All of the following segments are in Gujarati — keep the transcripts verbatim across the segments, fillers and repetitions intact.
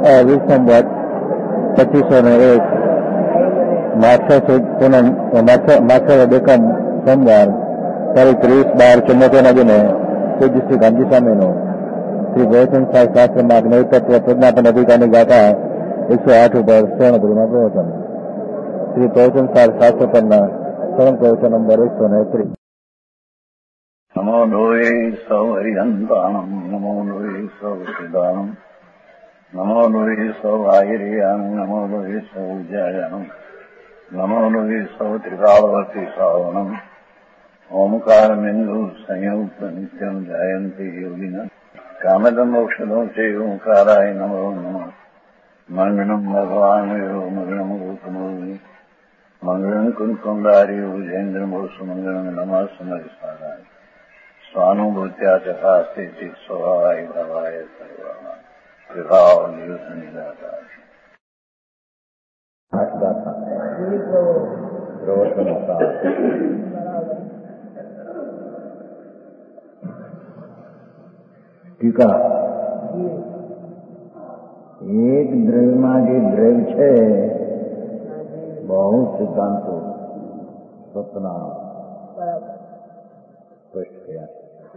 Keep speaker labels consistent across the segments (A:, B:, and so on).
A: વિસંવત પચીસો ને એક માછર પૂનમ માછર બેકમ સોમવાર તારીખ ત્રીસ બાર ચુમ્મોતેર ના દિને પૂજ્ય શ્રી ગાંધી સ્વામીનો શ્રી ગૌતમ સાહેબ શાસ્ત્રમાં અગ્નિ તત્વ પ્રજ્ઞાપન અધિકારની ગાથા એકસો આઠ ઉપર સ્વર્ણ ગુરુના પ્રવચન શ્રી ગૌતમ સાહેબ શાસ્ત્ર પરના સ્વર્ણ પ્રવચન નંબર એકસો ને ત્રીસ.
B: નમો લોહે સૌ હરિહંતાણમ નમો લોહે સૌ સિદ્ધાણમ નમો લોહે સૌ આયર્યાણમ નમો લોહે સૌ જયાણમ નમો લોહે સૌ ત્રિકાળવતી શ્રાવણમ ઓમકાર બિંદુ સંયુક્ત નિત્યમ જયંતી યોગિના કામદમ મોક્ષદો છે ઓંકારાય નમો નમઃ મંગળમ ભગવાન મંગળમ ગૌતમો મંગળમ કુંકુંડારી ઉજેન્દ્રમોષ મંગળમ નમઃ સમરિસારાય સ્વાનુભૂત્યા ચકાસ્તે સ્વભાવાય ભવાય સર્વા વિભાવ નિયુત નિરાકાર
A: ટીકા. એક દ્રવ્યમાં જે દ્રવ્ય છે બહુ સિદ્ધાંતો સપના સ્પષ્ટ થયા.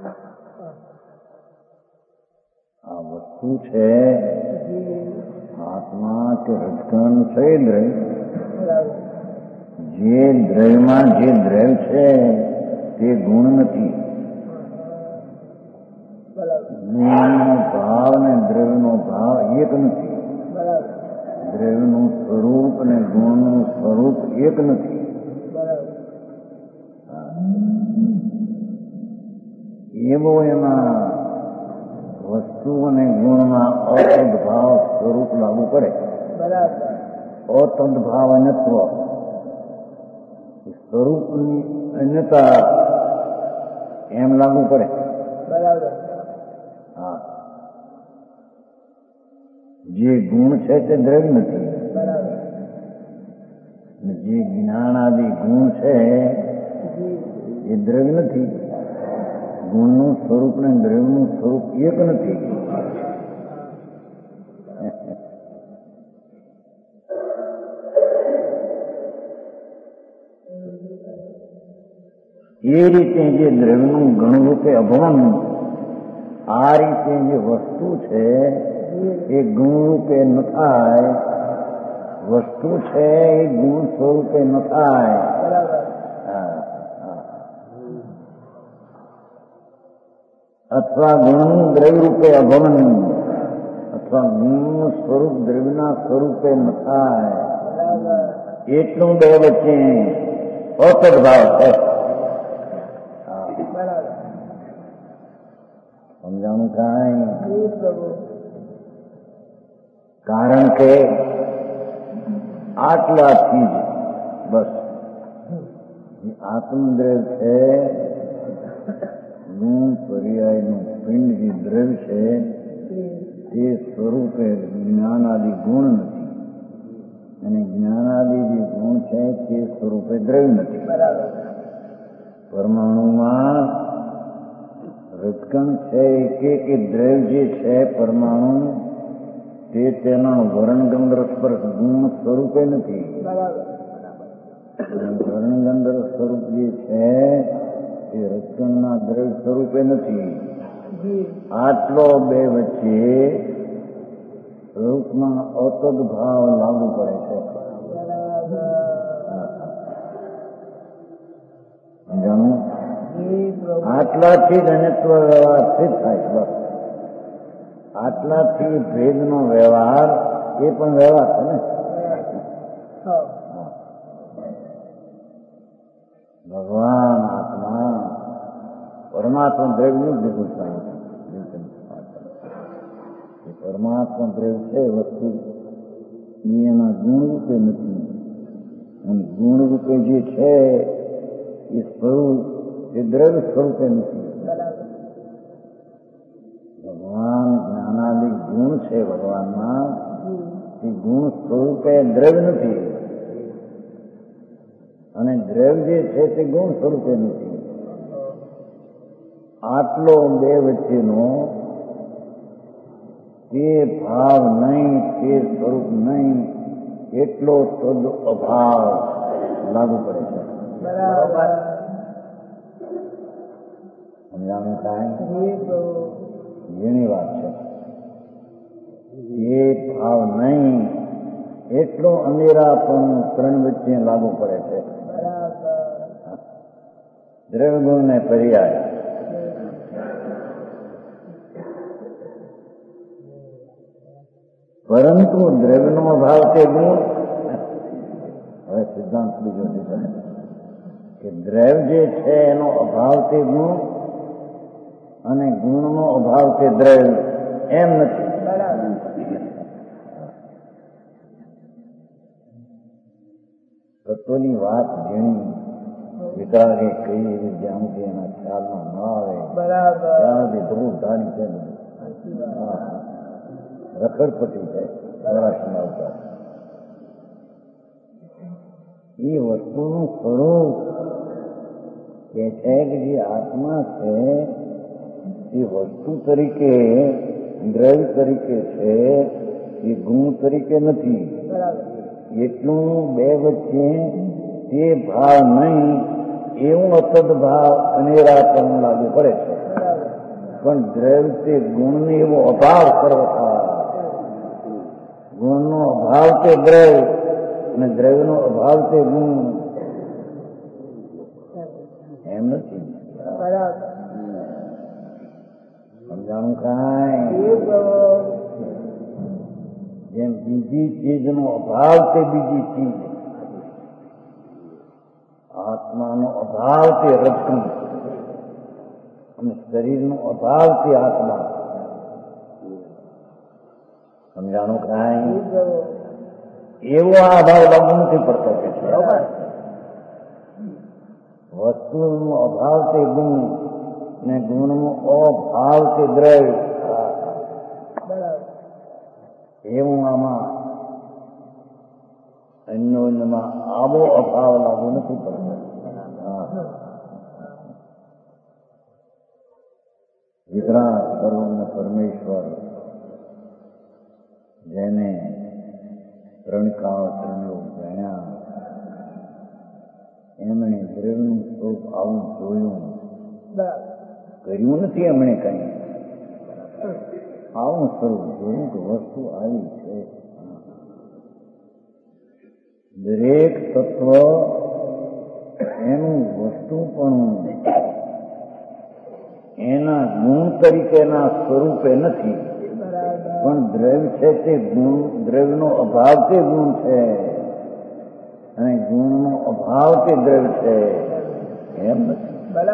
A: આ વસ્તુ છે આત્મા કે રજકણ છે દ્રવ્ય. જે દ્રવ્યમાં જે દ્રવ્ય છે તે ગુણ નથી. ગુણનો ભાવ ને દ્રવ્યનો ભાવ એક નથી. દ્રવ્યનું સ્વરૂપ અને ગુણનું સ્વરૂપ એક નથી. એવો એમાં વસ્તુ અને ગુણમાં અતદ્ભાવ સ્વરૂપ લાગુ પડે. અતદ્ભાવ અન્યત્વ સ્વરૂપની અન્યતા એમ લાગુ પડે. હા, જે ગુણ છે તે દ્રવ્ય નથી. જે જ્ઞાનાદિ ગુણ છે એ દ્રવ્ય નથી. ગુણનું સ્વરૂપ ને દ્રવ્યનું સ્વરૂપ એક નથી. એ રીતે જે દ્રવ્યનું ગણરૂપે અભવન, આ રીતે જે વસ્તુ છે એ ગુણરૂપે ન થાય. વસ્તુ છે એ ગુણ સ્વરૂપે ન થાય. અથવા ગુણનું દ્રવ્ય રૂપે અભવન, અથવા ગુણનું સ્વરૂપ દ્રવ્યના સ્વરૂપે ન થાય. એટલું બે વચ્ચે અતદ્ભાવ છે. સમજાણું થાય? કારણ કે આટલાથી જ બસ આત્મદ્રવ્ય છે, ગુણ પર્યાયનું પિંડ જે દ્રવ્ય છે તે સ્વરૂપે જ્ઞાનાદિ ગુણ નથી. અને જ્ઞાનાદિ જે ગુણ છે તે સ્વરૂપે દ્રવ્ય નથી. પરમાણુમાં રજકણ છે એક એક દ્રવ્ય જે છે પરમાણુ તે તેના વર્ણગંધર સ્પર્શ ગુણ સ્વરૂપે નથી. વર્ણગંધર સ્વરૂપ જે છે તે રજકણના દ્રવ્ય સ્વરૂપે નથી. આટલો બે વચ્ચે સ્વરૂપમાં અતદ્ભાવ લાગુ પડે છે. જાણું? આટલાથી જ અન્યત્વ વ્યવહાર સિદ્ધ થાય. બસ આટલાથી ભેદનો વ્યવહાર એ પણ વ્યવહાર છે ને. ભગવાન આત્મા પરમાત્મા દ્રવ્યનું જ ભેગું થાય. પરમાત્મા દ્રવ્ય છે વસ્તુ એના ગુણરૂપે નથી. અને ગુણરૂપે જે છે એ સ્વરૂપ એ દ્રવ્ય સ્વરૂપે નથી. ભગવાન જ્ઞાનાદિ ગુણ છે ભગવાનમાં, એ ગુણ સ્વરૂપે દ્રવ્ય નથી. અને દ્રવ્ય જે છે તે ગુણ સ્વરૂપે નથી. આટલો બે વચ્ચેનો
B: તે ભાવ નહીં, તે સ્વરૂપ નહીં, એટલો તદ અભાવ લાગુ પડે છે.
C: બરાબર.
B: સમજાણું કાંઈ એની વાત છે. એ ભાવ નહીં એટલો અંધેરા પણ ત્રણ વચ્ચે લાગુ પડે છે. દ્રવ્ય ગુણ ને પર્યાય. પરંતુ દ્રવ્યનો અભાવ તે ગુણ. હવે સિદ્ધાંત બીજો દીધો કે દ્રવ્ય જે છે એનો અભાવ તે ગુણ અને ગુણનો અભાવ તે દ્રવ્ય એમ નથી. તત્વની વાત જેની વિતરાગે કઈ એવી જ્યાં સુધી એના ખ્યાલમાં ન આવે ત્યાં સુધી ધ્રુવ ધારી છે. રખડપટી છે સૌરાષ્ટ્રના અવતાર. એ વસ્તુનું સ્વરૂપ કે છે કે જે આત્મા છે એ વસ્તુ તરીકે દ્રવ્ય તરીકે છે, એ ગુણ તરીકે નથી. એટલું બે વચ્ચે તે ભાવ નહીં એવું અતદ ભાવ અનેરા પણ લાગુ પડે છે. પણ દ્રવ્ય તે ગુણનો એવો અભાવ સર્વથા. ગુણનો અભાવ તે દ્રવ્ય અને દ્રવ્યનો અભાવ તે ગુણ એમ નથી. સમજાણું કાંઈ? જેમ બીજી ચીજનો અભાવ તે બીજી ચીજ, આત્માનો અભાવ તે રજકમ અને શરીરનો અભાવ તે આત્મા. સમજાણું કાંઈ? એવો આ અભાવ લાગુ નથી પડતો કે છે. વસ્તુનો અભાવ તે ગુણ ને ગુણનો અભાવ તે દ્રવ્ય. એવું આમાં અન્યોન્યમાં આવો અભાવ લાગુ નથી પડતો. વિતરાગ સર્વજ્ઞ પરમેશ્વર જેને ત્રણ કાળ ત્રણલોક જાણ્યા, એમણે દ્રવ્યનું સ્વરૂપ આવું જોયું. કર્યું નથી એમણે કઈ, આવું સ્વરૂપ જોયું કે વસ્તુ આવી છે. દરેક તત્વ એનું વસ્તુ પણ એના ગુણ તરીકેના સ્વરૂપે નથી, પણ દ્રવ્ય છે તે ગુણ, દ્રવ્યનો અભાવ તે ગુણ છે અને ગુણનો અભાવ તે દ્રવ્ય છે એમ નથી.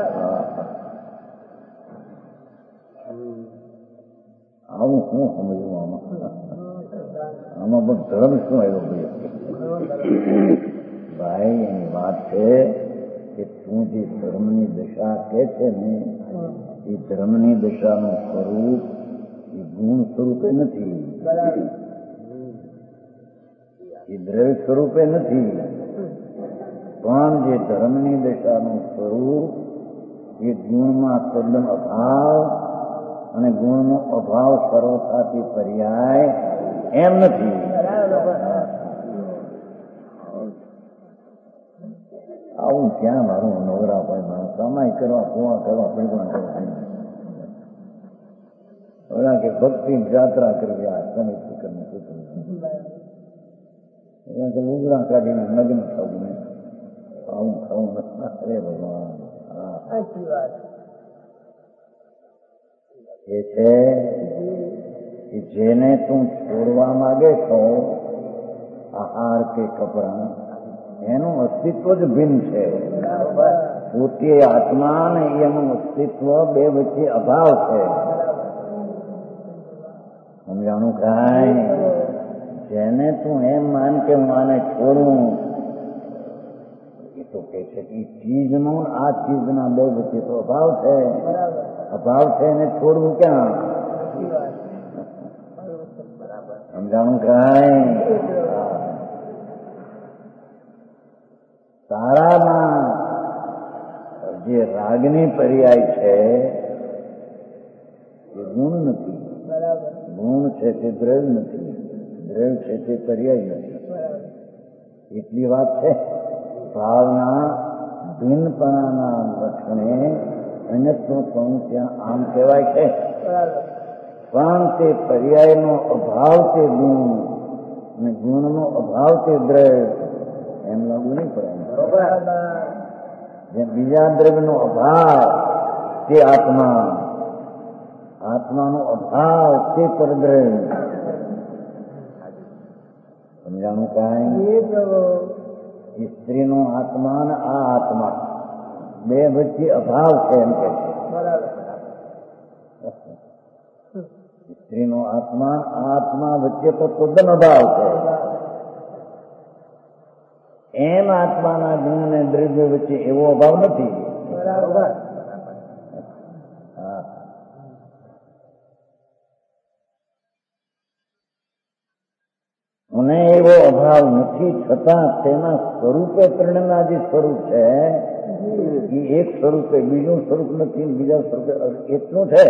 B: આવું શું સમજવું આમાં? આમાં પણ ધર્મ શું આવ્યો ભાઈ? એની વાત છે કે તું જે ધર્મની દશા કે છે ને, એ ધર્મની દશાનું સ્વરૂપ એ ગુણ સ્વરૂપે નથી, એ દ્રવ્ય સ્વરૂપે નથી, પણ જે ધર્મની દશાનું સ્વરૂપ એ ગુણમાં તદ્દન અભાવ અને ગુણનો અભાવ સર્વથાથી પર્યાય એમ નથી. આવું ક્યાં મારું નવરા પડે, મારું કમાઈ કરવા કુવા કરવા પડવા ઓલા કે ભક્તિ જાત્રા કરવી, આ શનિ ફિકરને સૂચન ઉગરા કાઢીને નગ્ન થવું ને આવું થવું અરે ભગવાન. એ છે કે જેને તું છોડવા માંગે છો, આહાર કે કપડા, એનું અસ્તિત્વ જ ભિન્ન છે. પોતે આત્મા ને એનું અસ્તિત્વ બે વચ્ચે અભાવ છે. સમજાણું કાંઈ? જેને તું એમ માન કે હું આને છોડું, એ તો કે છે કે ચીજનો આ ચીજના બે વચ્ચે તો અભાવ છે. અભાવ છે એને છોડવું ક્યાં? સમજાણું કાંઈ? તારામાં જે રાગની પર્યાય છે એ ગુણ નથી, ગુણ છે તે દ્રવ્ય નથી, દ્રવ્ય છે તે પર્યાય નથી. એટલી વાત છે. ભાવના ભિન્નપણાના લક્ષણે અન્યત્વપણું ત્યાં આમ કહેવાય છે, પણ તે પર્યાયનો અભાવ તે ગુણ અને ગુણનો અભાવ તે દ્રવ્ય એમ લાગુ નહીં પડે. જેમ બીજા દ્રવ્યનો અભાવ તે આત્મા, આત્માનો અભાવ તે પરદ્રવ્ય. સમજાણું કાંઈ? સ્ત્રીનો આત્મા ને આ આત્મા બે વચ્ચે અભાવ છે એમ કે છે. સ્ત્રીનો આત્મા આ આત્મા વચ્ચે તો તદ્દન અભાવ છે. એમ આત્માના ગુણ ને દ્રવ્ય વચ્ચે એવો અભાવ નથી. હા, અને એવો અભાવ નથી, છતાં તેના સ્વરૂપે ત્રણના જે સ્વરૂપ છે એ એક સ્વરૂપે બીજું સ્વરૂપ નથી, બીજા સ્વરૂપે એટલું છે.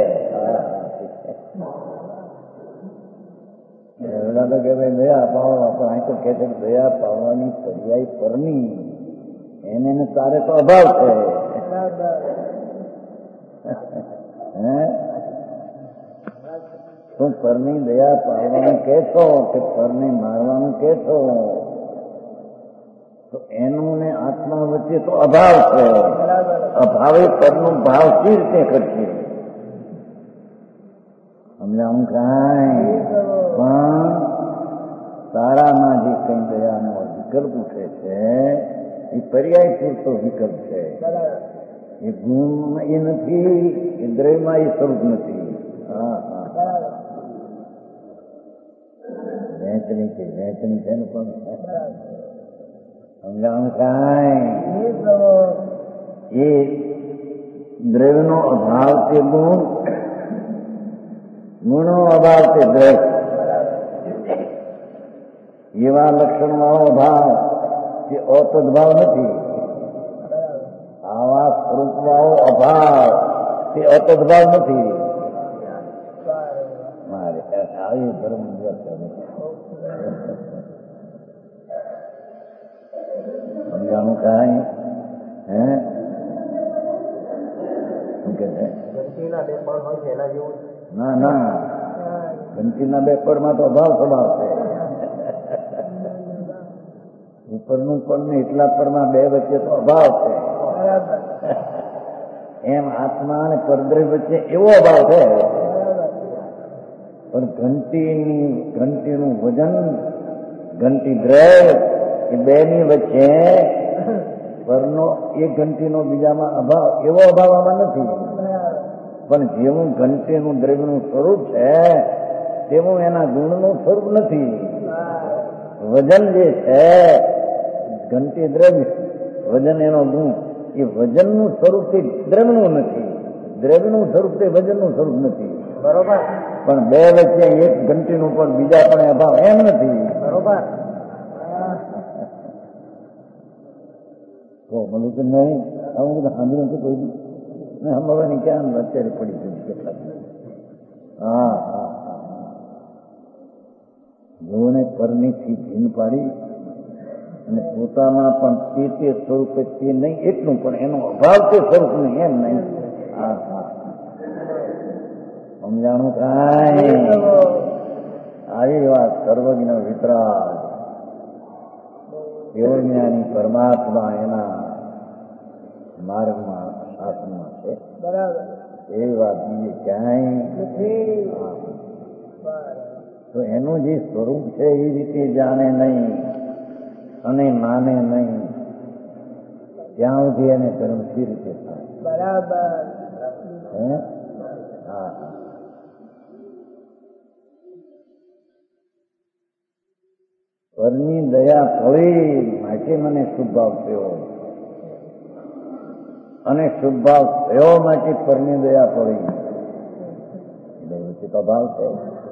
B: એવડા તો કે ભાઈ દયા પાવવા, પણ અહીં તો કહે છે દયા પાવવાની પર્યાય પરની એને તારે તો અભાવ છે. હે તું પરની દયા પાડવાનું કે છો કે પરને મારવાનું કે છો, તો એનું ને આત્મા વચ્ચે તો અભાવ છે. અભાવે પરનો ભાવ સી રીતે કરશે? સમજાવું કાંઈ? પણ તારામાં જે કઈ દયાનો વિકલ્પ ઉઠે છે એ પર્યાય પૂરતો વિકલ્પ છે. એ ગુણમાં એ નથી, એ દ્રવ્યમાં એ સ્વરૂપ નથી. હા હા, વહેંચણી છે, વહેંચણી છે ને પણ સમજાવું કાંઈ? એ દ્રવ્યનો અભાવ તે ગુણ, ગુણનો અભાવ તે દ્રવ્ય. એવા લક્ષણ વાળો ભાવ તે અતદ્ભાવ નથી. આવા સ્વરૂપ વાળો અભાવ તે અતદ્ભાવ નથી. મારે આવી ધર્મ સમજાણું કાંઈ? હે શું કે છે? ના ના, ઘંટીના બે પડમાં તો અભાવ સ્વભાવ છે. ઉપરનું પડ ને એટલા પડમાં બે વચ્ચે તો અભાવ છે. એમ આત્મા અને પરદ્રવ્ય વચ્ચે એવો અભાવ છે. પણ ઘંટીની ઘંટીનું વજન, ઘંટી દ્રવ્ય એ બે ની વચ્ચે પરનો એક ઘંટીનો બીજામાં અભાવ, એવો અભાવ આમાં નથી. પણ જેવું ઘંટીનું દ્રવ્યનું સ્વરૂપ છે તેવું એના ગુણનું સ્વરૂપ નથી. વજન જે છે ઘંટી દ્રવ્ય, વજન એનો ગુણ, એ વજનનું સ્વરૂપ તે દ્રવ્યનું નથી, દ્રવ્યનું સ્વરૂપ તે વજનનું સ્વરૂપ નથી. બરોબર. પણ બે વચ્ચે એક ઘંટીનું પણ બીજા પણ અભાવ એમ નથી. બરોબર. તો મળ્યું કે નહીં? આવું બધું સાંભળ્યું છે કોઈ બી ને સાંભળવાની ક્યાં અત્યારે પડી છે કેટલા? હા હા હા, જોને પરનીથી ભીન પાડી અને પોતામાં પણ તે તે સ્વરૂપે તે નહીં એટલું, પણ એનો અભાવ તે સ્વરૂપ નહીં એમ નહીં. હા હા, સમજાણું કાંઈ? આવી વાત સર્વજ્ઞ વિતરાગ કેવળ જ્ઞાની પરમાત્મા એના માર્ગમાં શાસનમાં છે. બરાબર. એવી વાત બીજે ક્યાંય નથી. તો એનું જે સ્વરૂપ છે એ રીતે જાણે નહીં અને માને નહીં, ત્યાં સુધી એને ધર્મ સી રીતે થાય? બરાબર. હે હા હા, પરની દયા ફળી માટે મને શુભ ભાવ થયો, અને શુભ ભાવ થયો માટે પરની દયા ફળી. તો ભાવ છે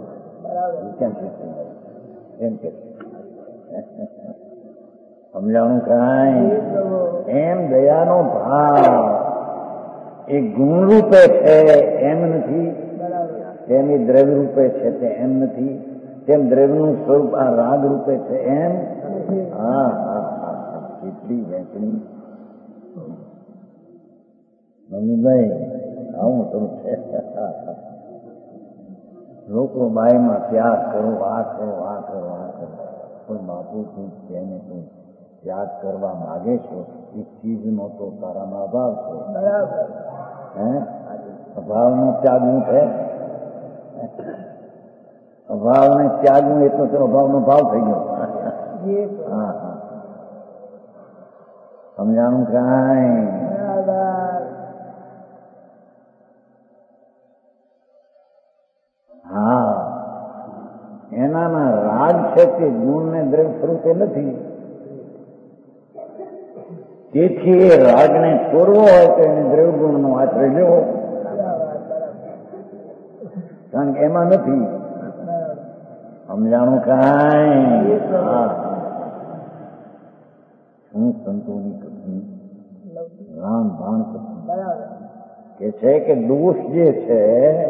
B: એમ કે સમજાણું કાંઈ? એમ દયાનો ભાવ એ ગુણરૂપે છે એમ નથી, તેમ એ દ્રવ્ય રૂપે છે તે એમ નથી, તેમ દ્રવ્યનું સ્વરૂપ આ રાગ રૂપે છે એમ. હા હા હા કેટલી વહેંચણી મમ્મીભાઈ આવું તો છે. લોકો બાયમાં ત્યાગ કરો, આ કરો, આ કરો, આ કરો, પણ બાપુ તું તેને તું ત્યાગ કરવા માગે છો એ ચીજનો તો તારામાં અભાવ છે. હે અભાવનો ત્યાગનું છે, અભાવને ત્યાગનું એટલો તો અભાવનો ભાવ થઈ ગયો. હા હા સમજાણું કાંઈ? હા એનામાં રાગ છે તે ગુણ ને દ્રવ્ય સ્વરૂપે નથી, તેથી એ રાગને છોડવો હોય તો એને દ્રવ્ય ગુણનો આશ્રય લેવો, કારણ કે એમાં નથી. સમજાણું કાંઈ? હા હું સંતોની કથની રામ ભાણ કે છે કે દોષ જે છે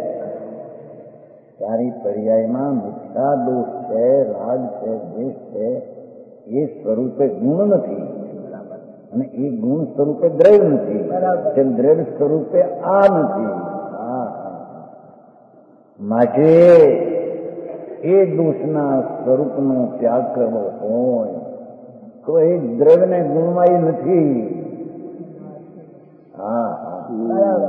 B: તારી પર્યાયમાં મિથ્યા દોષ છે, રાગ છે, દ્વેષ છે, એ સ્વરૂપે ગુણ નથી અને એ ગુણ સ્વરૂપે દ્રવ્ય નથી, તેમ દ્રવ્ય સ્વરૂપે આ નથી. માટે એ દોષના સ્વરૂપનો ત્યાગ કરવો હોય તો એ દ્રવ્યને ગુણમાં નથી. હા હા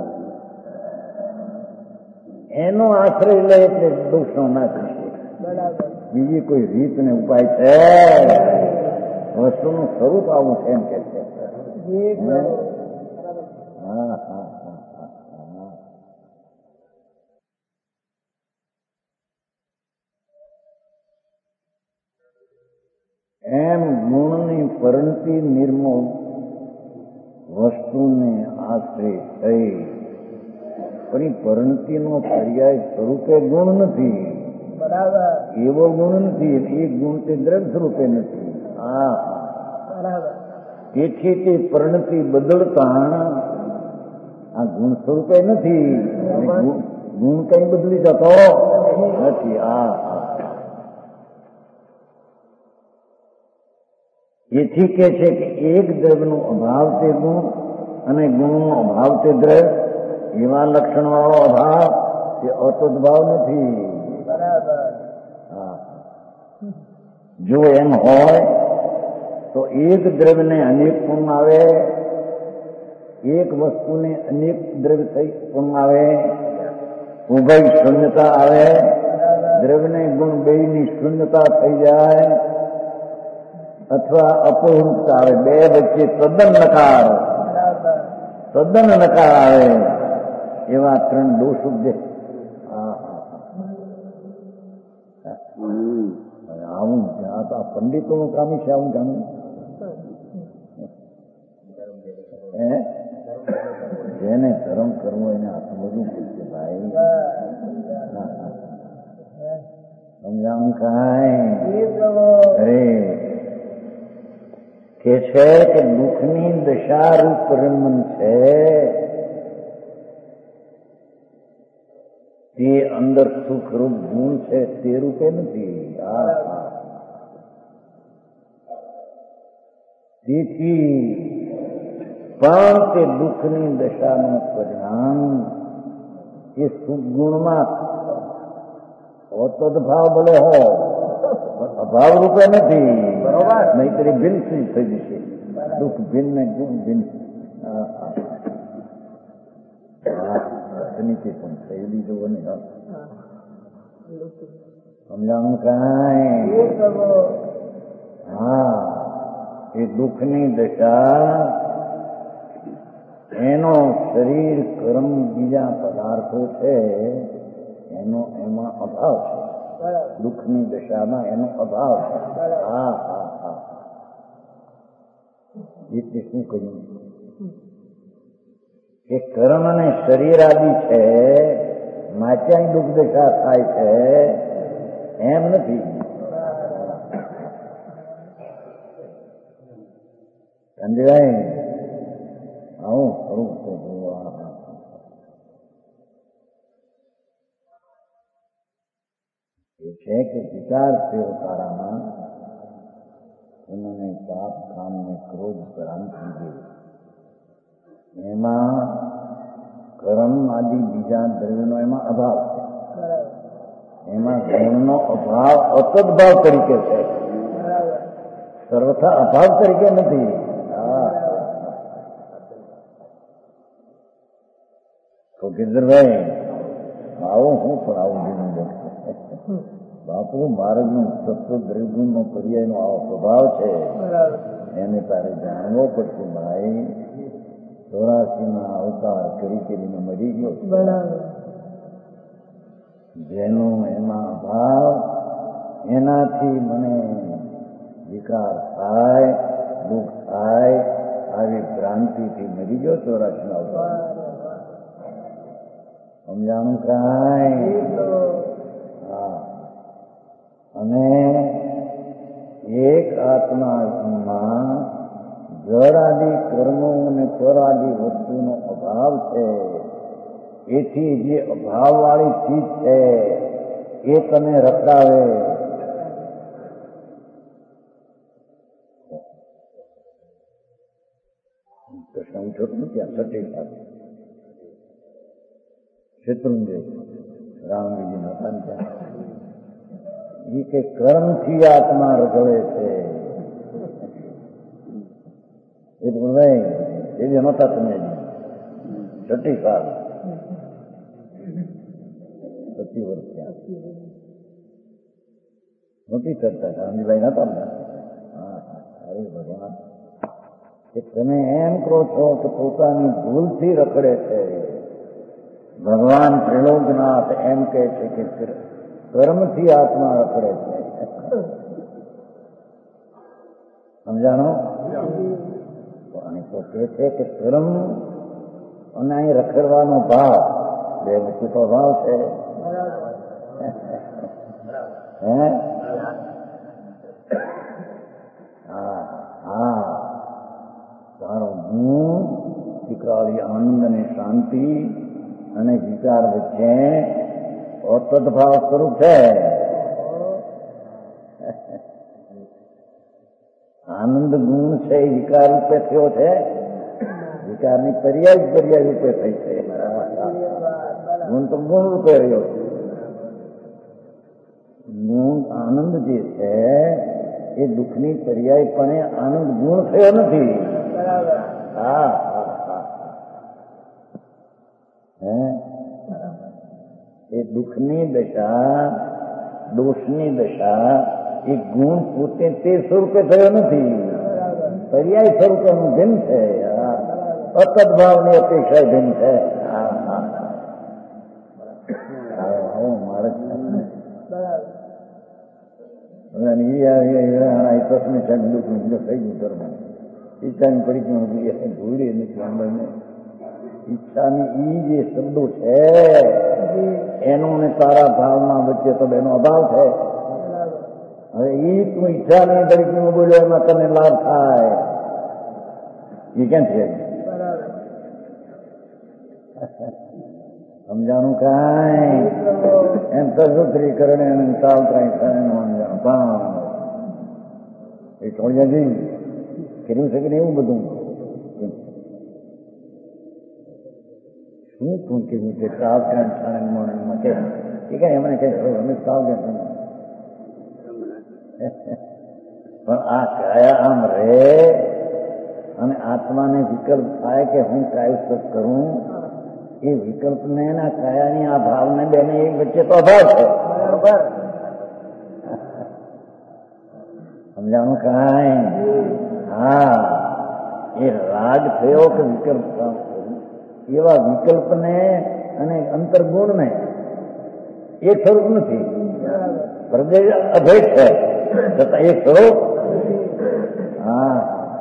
B: એનો આશ્રય લે એટલે દોષનો નાશ થશે. બીજી કોઈ રીત ને ઉપાય છે? વસ્તુનું સ્વરૂપ આવું છે એમ કે છે. હા હા એમ ગુણની પરંતિ નિર્મળ વસ્તુને આશ્રય થઈ, પણ એ પરંતિનો પર્યાય સ્વરૂપે ગુણ નથી, એવો ગુણ નથી, એ ગુણ તે દ્રવ્ય સ્વરૂપે નથી. હા તેથી તે પરિણતિ બદલતા આ ગુણ સ્વરૂપે નથી, ગુણ કઈ બદલી જતો નથી. આ એથી કે છે કે એક દ્રવ્યનો અભાવ તે ગુણ અને ગુણનો અભાવ તે દ્રવ્ય, એવા લક્ષણ વાળો અભાવ તે અતદ્ભાવ નથી. જો એમ હોય તો એક દ્રવ્યને અનેક ગુણ આવે, એક વસ્તુને અનેક દ્રવ્ય થઈ ગુણ આવે, ઉભય શૂન્યતા આવે, દ્રવ્યને ગુણ બેયની શૂન્યતા થઈ જાય, અથવા અપૂર્ણતા આવે, બે વચ્ચે તદ્દન નકાર તદ્દન નકાર આવે, એવા ત્રણ દોષ ઉપજે. આવું આ પંડિતોનું કામ છે. આવું જાણવું હે જેને ધર્મ કરવો એને આ સમજવું પડશે ભાઈ. સમજાવું કાંઈ? અરે કે છે કે દુઃખની દશારૂપ રમન છે તે અંદર સુખરૂપ ગુણ છે તે રૂપે નથી. તેથી પણ તે દુઃખની દશાનું પરિણામ એ સુખ ગુણમાં અતદ્ભાવ ભલે હો પણ અભાવ રૂપે નથી. બરોબર? નહીતર ભિન્ન થઈ જશે. દુઃખ ભિન્ન ને ગુણ ભિન્ન. નીચે પણ થયેલી જોવો ને. સમજાણું કાંઈ? હા એ દુઃખની દશા એનો શરીર કર્મ બીજા પદાર્થો છે એનો એમાં અભાવ છે. દુઃખની દશામાં એનો અભાવ છે. હા હા હા એટલે શું કહ્યું કે કર્મ અને શરીર આદિ છે માટે દુઃખ દશા થાય છે એમ નથી. સમજાય? આવું ખરું તો જોવા એ છે કે વિચાર થયો તારામાં મને પાપ કામ ને ક્રોધ ક્રાંતિ જેવી એમાં કર્મ આદિ બીજા દ્રવ્યનો એમાં અભાવ છે. એમાં ગુણનો અભાવ અસદભાવ તરીકે છે, સર્વથા અભાવ તરીકે નથી. તો ગિરધરભાઈ આવો હું પણ આવું જીવન બાપુ માર્ગનું તત્વ દ્રવ્યનો પર્યાયનો આવો સ્વભાવ છે, એને તારે જાણવો પડશે. ભાઈ ચોરાસી ના અવતાર કરી કરીને મરી ગયો, જેનો એમાં અભાવ એનાથી મને વિકાર થાય, દુઃખ થાય, આવી ભ્રાંતિથી મરી ગયો ચોરાસી ના અવતાર. સમજાણું કાંઈ? હા. અને એક આત્મામાં જળ આદિ કર્મો અને પર આદિ વસ્તુનો અભાવ છે. એથી જે અભાવ વાળી ચીજ છે એ તને રખડાવે. કૃષ્ણ ઉઠો ત્યાં સટી સાથે શત્રુંજય રામજીજી ના હતા ત્યાં એ કે કર્મથી આત્મા રગડે છે. એ નહીં એવી નહોતા તમે છઠ્ઠી સાલ પચીસ વર્ષ ત્યાં નહોતી કરતા રામજીભાઈ નતા ને. હા અરે ભગવાન કે તમે એમ કહો છો કે પોતાની ભૂલથી રખડે છે. ભગવાન ત્રિલોકનાથ એમ કહે છે કે કર્મથી આત્મા રખડે છે. સમજાણો? અને તો કહે છે કે કર્મ અને અહીં રખડવાનો ભાવ બે વચ્ચે તો ભાવ છે. હે હા હા તારો ગુણ વિકરાળી આનંદ અને શાંતિ અને વિચાર વચ્ચે અતદભાવ સ્વરૂપ છે. આનંદ ગુણ છે એ વિકાર રૂપે થયો છે, વિકારની પર્યાય પર્યાય રૂપે થઈ છે. ગુણ તો ગુણ રૂપે રહ્યો છે. ગુણ આનંદ જે છે એ દુઃખની પર્યાયપણે આનંદ ગુણ થયો નથી. હા હે એ દુઃખની દશા, દોષની દશા એ ગુણ પોતે તે સ્વરૂપે થયો નથી, પર્યાય સ્વરૂપેનું ભિન્ન છે. અતદભાવની અપેક્ષા ભિન્ન છે. આવો મારે પ્રશ્ન છે દુઃખ થઈ ગયું ધર્મ ઈચ્છાની પરીક્ષા ભૂલી નથી સાંભળને. ઈચ્છાની ઈ જે શબ્દો છે એનો ને તારા ભાવમાં વચ્ચે તો એનો અભાવ છે. હવે ઈ તું ઈચ્છાની તરીકે બોલ્યો એમાં તને લાભ થાય એ કેમ છે? સમજાણું કાંઈ? એમ તજુતરી કરણે અને સાવત્રાય થાય સમજાણું કાં એ ચોડિયાજી કર્યું છે કે નહીં એવું બધું શું તું કીધું કે સાવ ત્યાં છાણે મોણમાં કે એ કઈ એમને કઈ અમે સાવ ગયા પણ આ કાયા આમ રે અને આત્માને વિકલ્પ થાય કે હું કાયસ્ત કરું, એ વિકલ્પને ના કાયાની આ ભાવને બેને એક વચ્ચે તો અભાવ છે. બરોબર સમજાણું કાંઈ? હા એ રાગ થયો કે વિકલ્પ એવા વિકલ્પને અને અંતર્ગુણને એક સ્વરૂપ નથી, પ્રદેશ અભેદ છે છતાં એક સ્વરૂપ. હા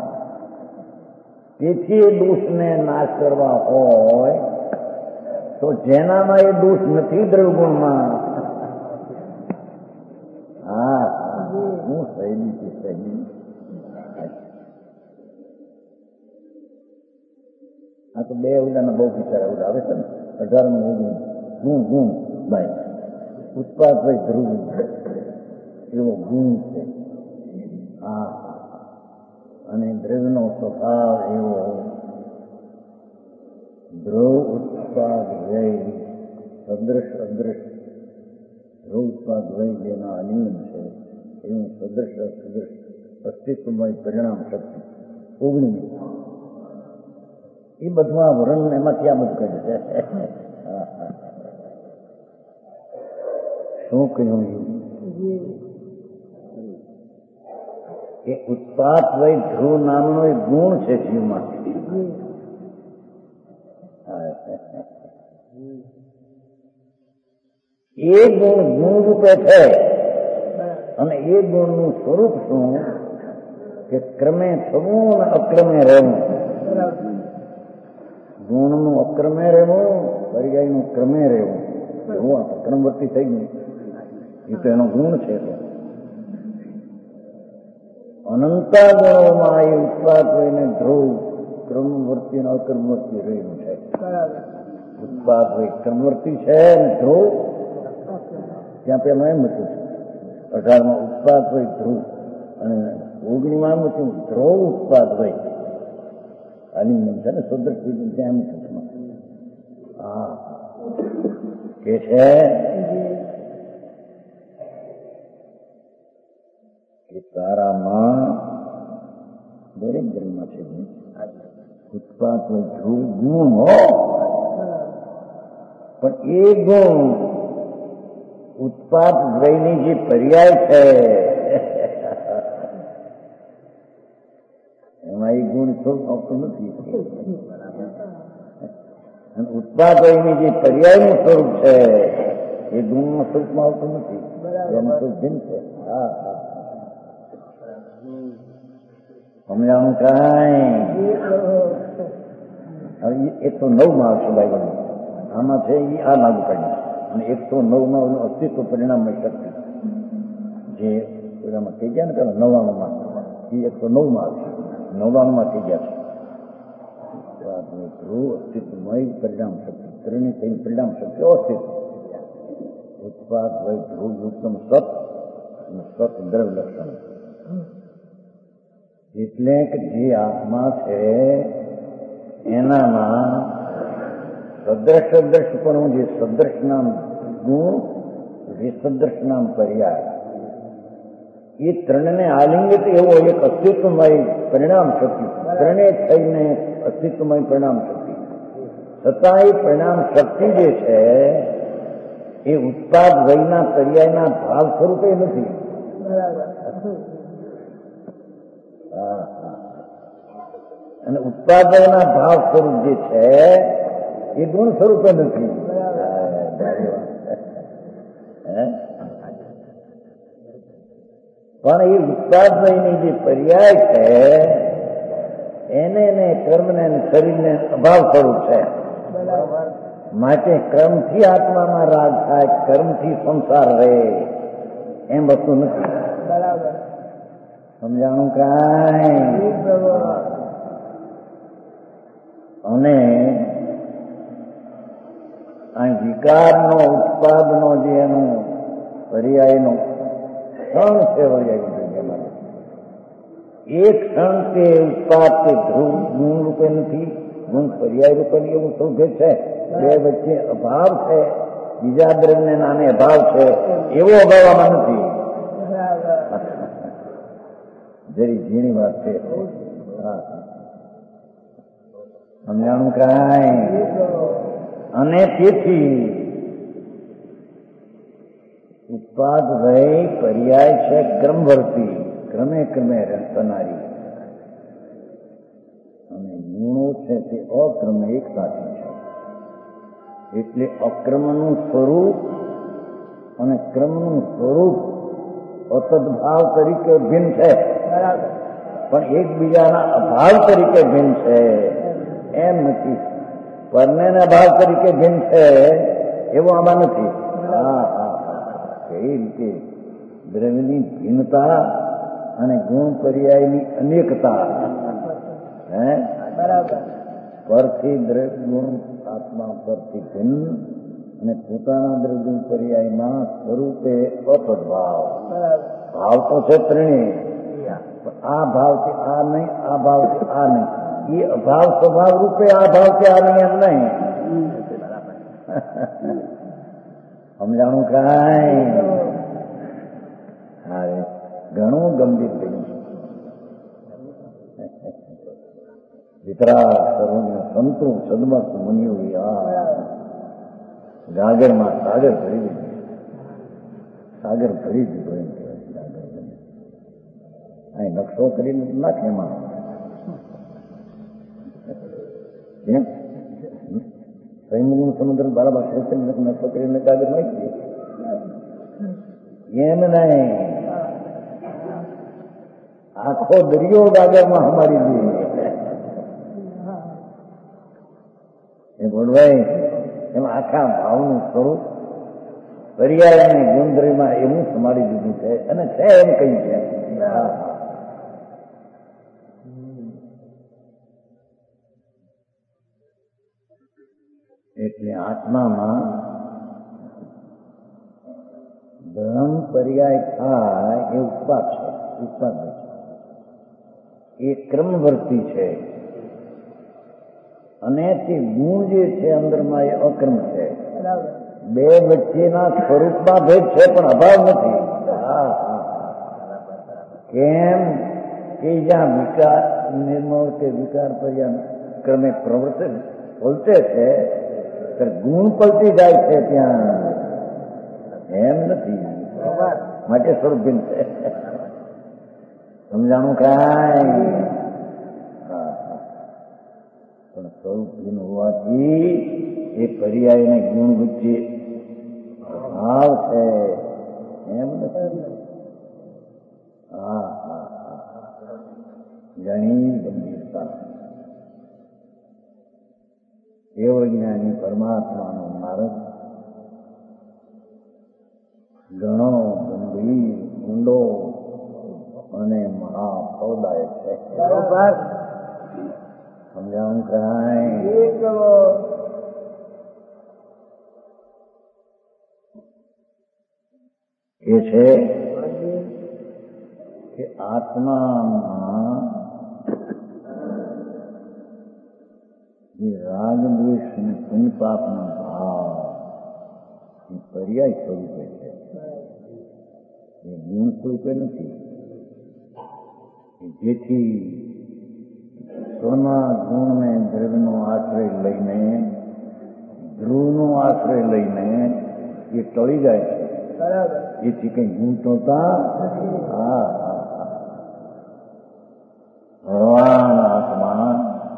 B: તેથી એ દોષને નાશ કરવા હોય તો જેનામાં એ દોષ નથી દ્રવગુણમાં. હા હું સહેલી છે સહેલી. આ તો બે ઉદાના બહુ બિચારા ઉદા આવે છે ને અઢાર ગુણ ગુણ ભાઈ ઉત્પાદ હોય ધ્રુવ એવો ગુણ છે. આ અને દ્રવ્યનો સ્વભાવ એવો ધ્રુવ ઉત્પાદ વ્યય સદૃશ અદૃશ ધ્રુવ ઉત્પાદ વ્યય જેના અનિયમ છે એવું સદૃશ અસદૃશ અસ્તિત્વમય પરિણામ શક્તિ ઓગણી એ બધું આ વર્ણન એમાંથી આમ જ કરે છે. શું કહ્યું કે ઉત્પાદ વય ધ્રુવ નામનો એક ગુણ છે જીવમાં. એ ગુણ ગુણ રૂપે છે અને એ ગુણનું સ્વરૂપ શું કે ક્રમે થવું અને અક્રમે રહેવું. ગુણનું અક્રમે રહેવું, પર્યાયનું ક્રમે રહેવું. એવું અક્રમવર્તી થઈ ગયું એ તો એનો ગુણ છે. અનંતા ગુણોમાં એ ઉત્પાદ વયને ધ્રુવ ક્રમવર્તી અને અક્રમવર્તી રહ્યું છે. ઉત્પાદ વય ક્રમવર્તી છે અને ધ્રુવ ત્યાં પેલા એમ હતું અઢારમાં ઉત્પાદ વય ધ્રુવ અને ઓગણીમાં એમ હતું ધ્રુવ ઉત્પાદ વય આલિંગન છે ને સદૃશ ત્યાં એમ છે. હા કે છે કે તારામાં દરેક જન્મ છે ઉત્પાદ વય ધ્રુવ ગુણ હો, પણ એ ગુણ ઉત્પાદ વયની જે પર્યાય છે એમાં એ ગુણ સ્વરૂપ આવતું નથી. અને ઉત્પાદ વયની જે પર્યાયનું સ્વરૂપ છે એ ગુણનું સ્વરૂપમાં આવતું નથી. એનું સ્વરૂપ ભિન્ન છે. હા હા સમજાણું કાંઈ? હવે એકસો નવ માં આવશે ભાઈ, આમાં છે એ આ લાગુ પાડી અને એકસો નવ માં અસ્તિત્વ પરિણામની શક્તિ જે પેલામાં થઈ ગયા ને પેલા નવ્વાણુંમાં એ એકસો નવ માં આવશે. નવ્વાણુંમાં થઈ ગયા છે ધ્રુવ અસ્તિત્વમય પરિણામ શક્તિ ત્રણેય થઈ પરિણામ શક્તિ અસ્તિત્વ ઉત્પાદ વય ધ્રુવ યુક્તમ સત અને સત દ્રવ્ય લક્ષણ. એટલે કે જે આત્મા છે એનામાં સદ્રશ સદ્રશ પણ જે સદ્રશ નામ ગુણ વિસદ્રશ નામ પર્યાય એ ત્રણને આલિંગિત એવો એક અસ્તિત્વમય પરિણામ શક્તિ ત્રણે થઈને અસ્તિત્વમય પરિણામ શક્તિ છતાં એ પરિણામ શક્તિ જે છે એ ઉત્પાદ વયના પર્યાયના ભાવ સ્વરૂપે નથી. અને ઉત્પાદનના ભાવ સ્વરૂપ જે છે એ ગુણ સ્વરૂપે નથી. પણ એ ઉત્પાદનની જે પર્યાય છે એને ને કર્મને શરીરને અભાવ સ્વરૂપ છે. માટે કર્મથી આત્મામાં રાગ થાય, કર્મથી સંસાર રહે એમ વસ્તુ નથી. સમજાણું કાંઈ? અને આ વિકારનો ઉત્પાદનો જે એનો પર્યાયનો ક્ષણ છે પર્યાય એક ક્ષણ તે ઉત્પાદ તે ધ્રુવ ગુણ રૂપે નથી, ગુણ પર્યાય રૂપે એવું શોધે છે. બે વચ્ચે અભાવ છે, બીજા દ્રવ્યને નામે અભાવ છે એવો અભાવ આમાં નથી. જરી ઝીણી વાત છે. સમજાણું કાંઈ? અને તેથી ઉત્પાદ વય પર્યાય છે ક્રમવર્તી, ક્રમે ક્રમે થનારી, અને ગુણો છે તે અક્રમે એક સાથે છે. એટલે અક્રમનું સ્વરૂપ અને ક્રમનું સ્વરૂપ અસદભાવ તરીકે ભિન્ન છે, પણ એકબીજાના અભાવ તરીકે ભિન્ન છે એમ નથી. પરણેના ભાવ તરીકે ભિન્ન છે એવું આમાં નથી. હા હા એ રીતે દ્રવ્યની ભિન્નતા અને ગુણ પર્યાયની અનેકતા હે પરથી દ્રવ્ય ગુણ આત્મા પરથી ભિન્ન અને પોતાના દ્રવ્ય પર્યાયમાં સ્વરૂપે અપદ ભાવ. ભાવ તો છે ત્રણેય, આ ભાવથી આ નહીં, આ ભાવથી આ નહીં. એ અભાવ સ્વભાવ રૂપે આ ભાવથી આ નહીં એમ નહીં. સમજાણું કાંઈ? હા, ઘણું ગંભીર થયું છે. વિતરા સર્વજ્ઞ સંતો સદમત મુનિઓ ગાગરમાં સાગર ભરી દીધું. સાગર ભરી દીધો એમ કહેવાય. સાગર ભરી અહીં નકશો કરીને નાખે એમાં એમ સૈમું સમુદ્ર બરાબર નકશો કરીને કાગર નાખીએ એમ નહીં. આખો દરિયો ગાગરમાં હમારી દે એ બોલભાઈ. એમાં આખા ભાવનું સ્વરૂપ પર્યાયની ગુંદરીમાં એવું સમાડી દીધું છે અને છે એમ કઈ છે. એટલે આત્મામાં ધર્મ પર્યાય થાય એ ઉત્પાદ છે. ઉત્પાદ એ ક્રમવર્તી છે અને તે ગુણ જે છે અંદરમાં એ અક્રમ છે. બે વચ્ચેના સ્વરૂપમાં ભેદ છે પણ અભાવ નથી. કેમ કે જ્યાં વિકાર નિર્મળ કે વિકાર પર્યા ક્રમે પ્રવર્તે પલટે છે ગુણ પલટી જાય છે ત્યાં એમ નથી. માટે સ્વરૂપ ભિન્ન છે. સમજાણું કાંઈ? પણ સ્વરૂપ ભિન્ન હોવાથી એ પર્યાય ને ગુણ વચ્ચે ભાવ છે એમ નથી. હા હા હા ઘણી ગંભીરતા. કેવળ જ્ઞાની પરમાત્માનો માર્ગ ઘણો ગંભીર ઊંડો અને મહાફળદાયક છે. સમજાવું કાંઈ? એ છે કે આત્મામાં જે રાગ દ્વેષ અને પુણ્ય પાપના ભાવ એ પર્યાય સ્વરૂપે છે. એ ગુણ સ્વરૂપે નથી. જેથી સ્વના ગુણને દ્રવ્યનો આશ્રય લઈને ધ્રુવનો આશ્રય લઈને એ ટળી જાય છે. એથી કઈ ગુણ ટોતા હા ભગવાન આત્મા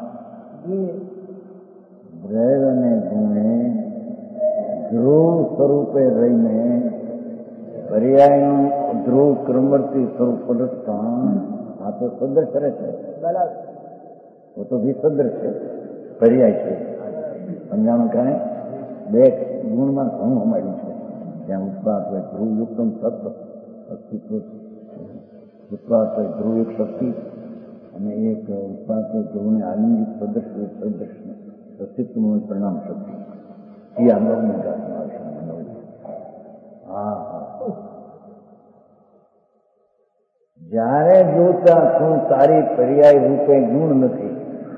B: દ્રવ્ય અને ગુણે ધ્રુવ સ્વરૂપે રહીને પર્યાયનું ધ્રુવ ક્રમવર્તી સ્વરૂપ પલટતા આ તો સદૃશ રહે છે. वो तो વિસદૃશ છે, પર્યાય છે. સમજાણું કાંઈ? બે ગુણમાં ઘણું અમાર્યું છે. ત્યાં ઉત્પાદ હોય ધ્રુવયુક્ત સત્વ અસ્તિત્વ, ઉત્પાદ હોય ધ્રુવયુક્ત શક્તિ અને એક ઉત્પાદ હોય ધ્રુવને આલિંગિત સદૃશ હોય સદૃશ અસ્તિત્વનું પરિણામ શક્તિ. એ આ નવની ગાથમાં આવશે. હા હા જ્યારે જોતા શું તારી પર્યાય રૂપે ગુણ નથી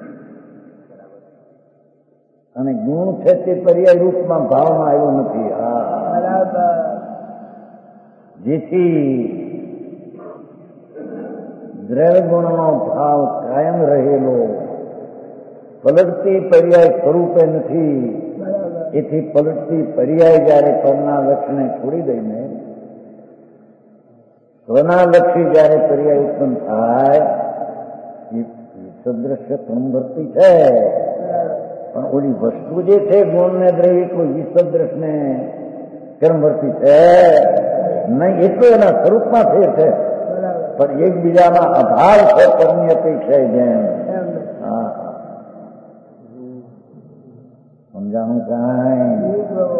B: અને ગુણ છે તે પર્યાય રૂપમાં ભાવમાં આવ્યો નથી. હા જેથી દ્રવ્ય ગુણનો ભાવ કાયમ રહેલો પલટતી પર્યાય સ્વરૂપે નથી. એથી પલટતી પર્યાય જયારે પરના લક્ષણે છોડી દઈને સ્વના લક્ષી જયારે પર્યાય ઉત્પન્ન થાય એ સદૃશ્ય ક્રમવર્તી છે. પણ ઓલી વસ્તુ જે છે ગુણ ને દ્રવ્ય કોઈ વિસદૃશ ને ક્રમવર્તી છે નહીં. એટલું એના સ્વરૂપમાં ફેર છે પણ એકબીજામાં અભાવ છે. પરની અપેક્ષા જેમ હા સમજાણું કાંઈ?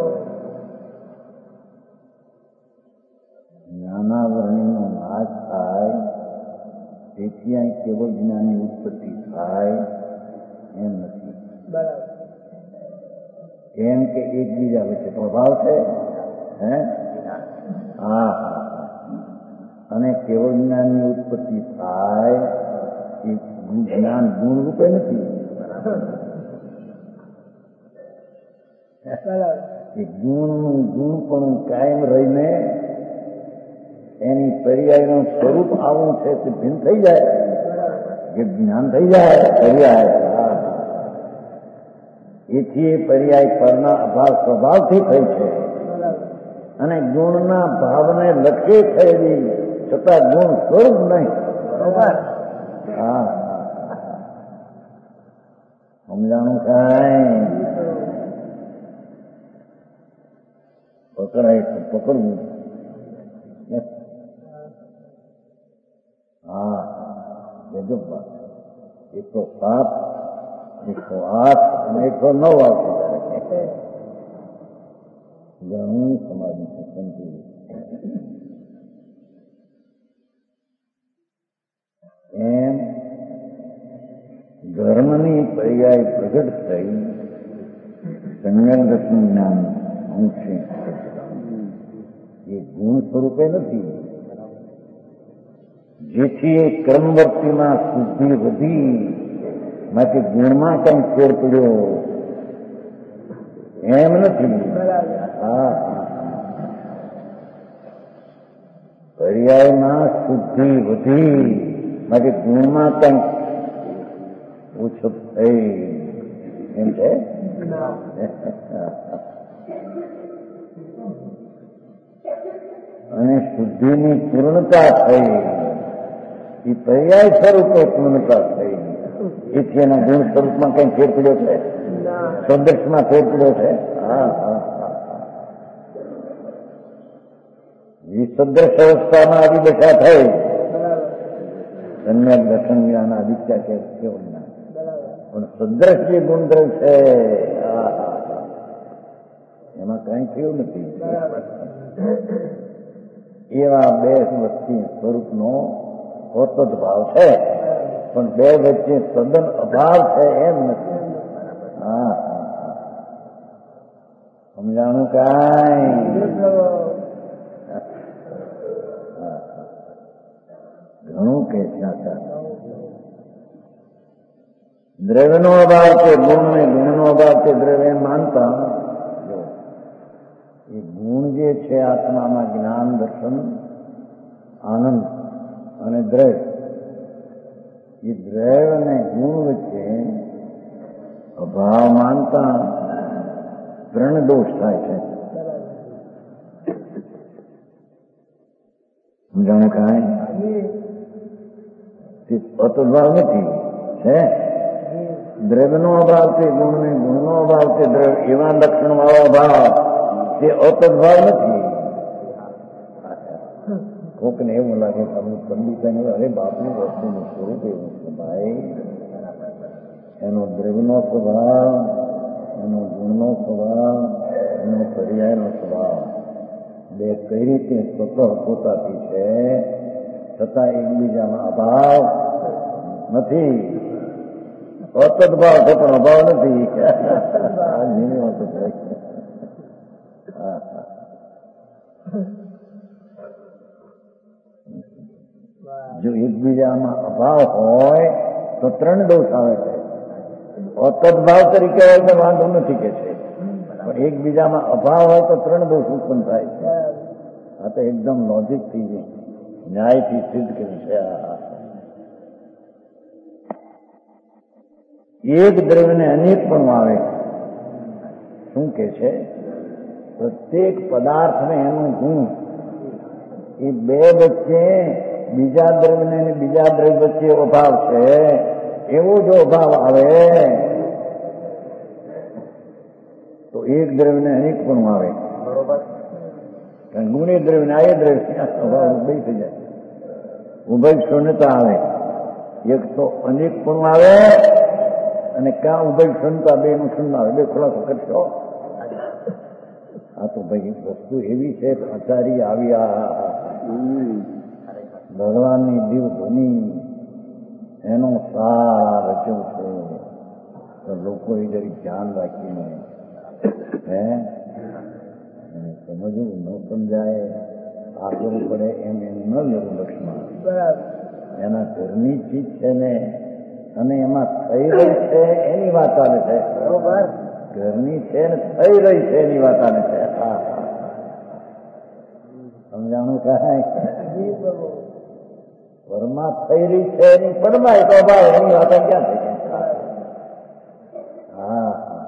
B: જ્ઞાનાવરણીનો નાશ થાય તેથી અહીં કેવળ જ્ઞાનની ઉત્પત્તિ થાય એમ નથી. એમ કે એકબીજા વચ્ચે પ્રભાવ છે. હે હા હા અને કેવળ જ્ઞાનની ઉત્પત્તિ થાય એ જ્ઞાન ગુણ રૂપે નથી. એ ગુણનું ગુણ પણ કાયમ રહીને એની પર્યાયનું સ્વરૂપ આવું છે તે ભિન્ન થઈ જાય, જે જ્ઞાન થઈ જાય પર્યાય. એથી એ પર્યાય પરના અભાવ સ્વભાવથી થઈ છે અને ગુણના ભાવને લટકે થયેલી છતાં ગુણ સ્વરૂપ નહીં. હા સમજાણું કાંઈ પકડાય તો પકડવું. હા ગજબ વાત. એકસો સાત એકસો આઠ અને એકસો નવ આવશે ઘણું સમાધિ સંતિ. એમ ધર્મની પર્યાય પ્રગટ થઈ સંજ્ઞાન દર્શન જ્ઞાન અંશે એ ગુણ સ્વરૂપે નથી. જેથી એ ક્રમવર્તીમાં શુદ્ધિ વધી માટે ગુણમાં કઈ ફેર પડ્યો એમ નથી. હા પર્યાયમાં શુદ્ધિ વધી માટે ગુણમાં કઈ ઓછો થઈ એમ છે. અને શુદ્ધિની પૂર્ણતા થઈ એ પર્યાય સ્વરૂપે પૂર્ણતા થઈ. એથી એના ગુણ સ્વરૂપમાં કઈ ફેર પડ્યો છે, સદૃશમાં ફેર પડ્યો છે. હા હા વિસદૃશ અવસ્થામાં આવી દશા થઈ. સમ્યક દર્શન જ્ઞાન આદિત્ય કે કેવું જ્ઞાન પણ સદૃશ જે ગુણદ્રવ છે એમાં કઈ થયું નથી. એવા બે વચ્ચે સ્વરૂપનો હોતો જ ભાવ છે પણ બે વચ્ચે સદન અભાવ છે એમ નથી. હા સમજાણું કાંઈ ઘણું કે ચાચા. દ્રવ્યનો અભાવ છે ગુણ ને ગુણનો અભાવ છે દ્રવ્ય માનતા એ ગુણ જે છે આત્મામાં જ્ઞાન દર્શન આનંદ અને દ્રવ્ય એ દ્રવ્ય અને ગુણ વચ્ચે અભાવ માનતા ત્રણ દોષ થાય છે. સમજાણું કાંઈ તે અતભાવ નથી છે. દ્રવ્યનો અભાવ છે ગુણ ને ગુણનો અભાવ છે દ્રવ્ય એવા લક્ષણ વાળો અભાવ તે અતભાવ નથી. કોકને એવું લાગે કે અમુક પંડિતાને અરે બાપની વસ્તુનું સ્વરૂપ એવું છે ભાઈ. એનો દ્રવ્યનો સ્વભાવ, એનો ગુણનો સ્વભાવ, એનો પર્યાયનો સ્વભાવ બે કઈ રીતે સ્વતઃ પોતાથી છે છતાં એકબીજામાં અભાવ નથી. અતદભાવ છે પણ અભાવ નથી. જો એકબીજામાં અભાવ હોય તો ત્રણ દોષ આવે છે. અતદભાવ તરીકે હોય તો વાંધો નથી કે છે પણ એકબીજામાં અભાવ હોય તો ત્રણ દોષ ઉત્પન્ન થાય છે. આ તો એકદમ લોજિકથી ન્યાયથી સિદ્ધ કર્યું છે. એક દ્રવ્યને અનેક પણ આવે. શું કે છે? પ્રત્યેક પદાર્થને એનું ગુણ એ બે વચ્ચે બીજા દ્રવ્યને બીજા દ્રવ્ય વચ્ચે અભાવ છે એવો જો અભાવ આવે તો એક દ્રવ્યને અનેક પણ આવે. બરોબર. ગુણી દ્રવ્ય ને આ દ્રવ્ય અભાવ ઉભય થઈ જાય. ઉભય શૂન્યતા આવે. એક તો અનેક પણ આવે અને ક્યાં ઉભય શૂન્યતા બે નું શૂન્ય આવે. બે ખુલાસો કરશો. આ તો ભાઈ વસ્તુ એવી છે આચાર્ય આવ્યા ભગવાનની દિવ ધ્વનિ એનો સાર રચ્યો છે તો લોકોએ જરી ધ્યાન રાખીને હે સમજવું ન સમજાય આપવું પડે એમ એમ ન લેવું લક્ષ્મણ. એના ઘરની ચીજ છે ને અને એમાં થઈ રહી છે એની વાત ચાલે છે. ઘરની છે ને થઈ રહી છે એની વાત ચાલે છે. હા સમજાણું કાંઈ પરમાં થઈ રહી છે એની પરમાં તો ભાઈ એની વાત ક્યાં થઈ જાય. હા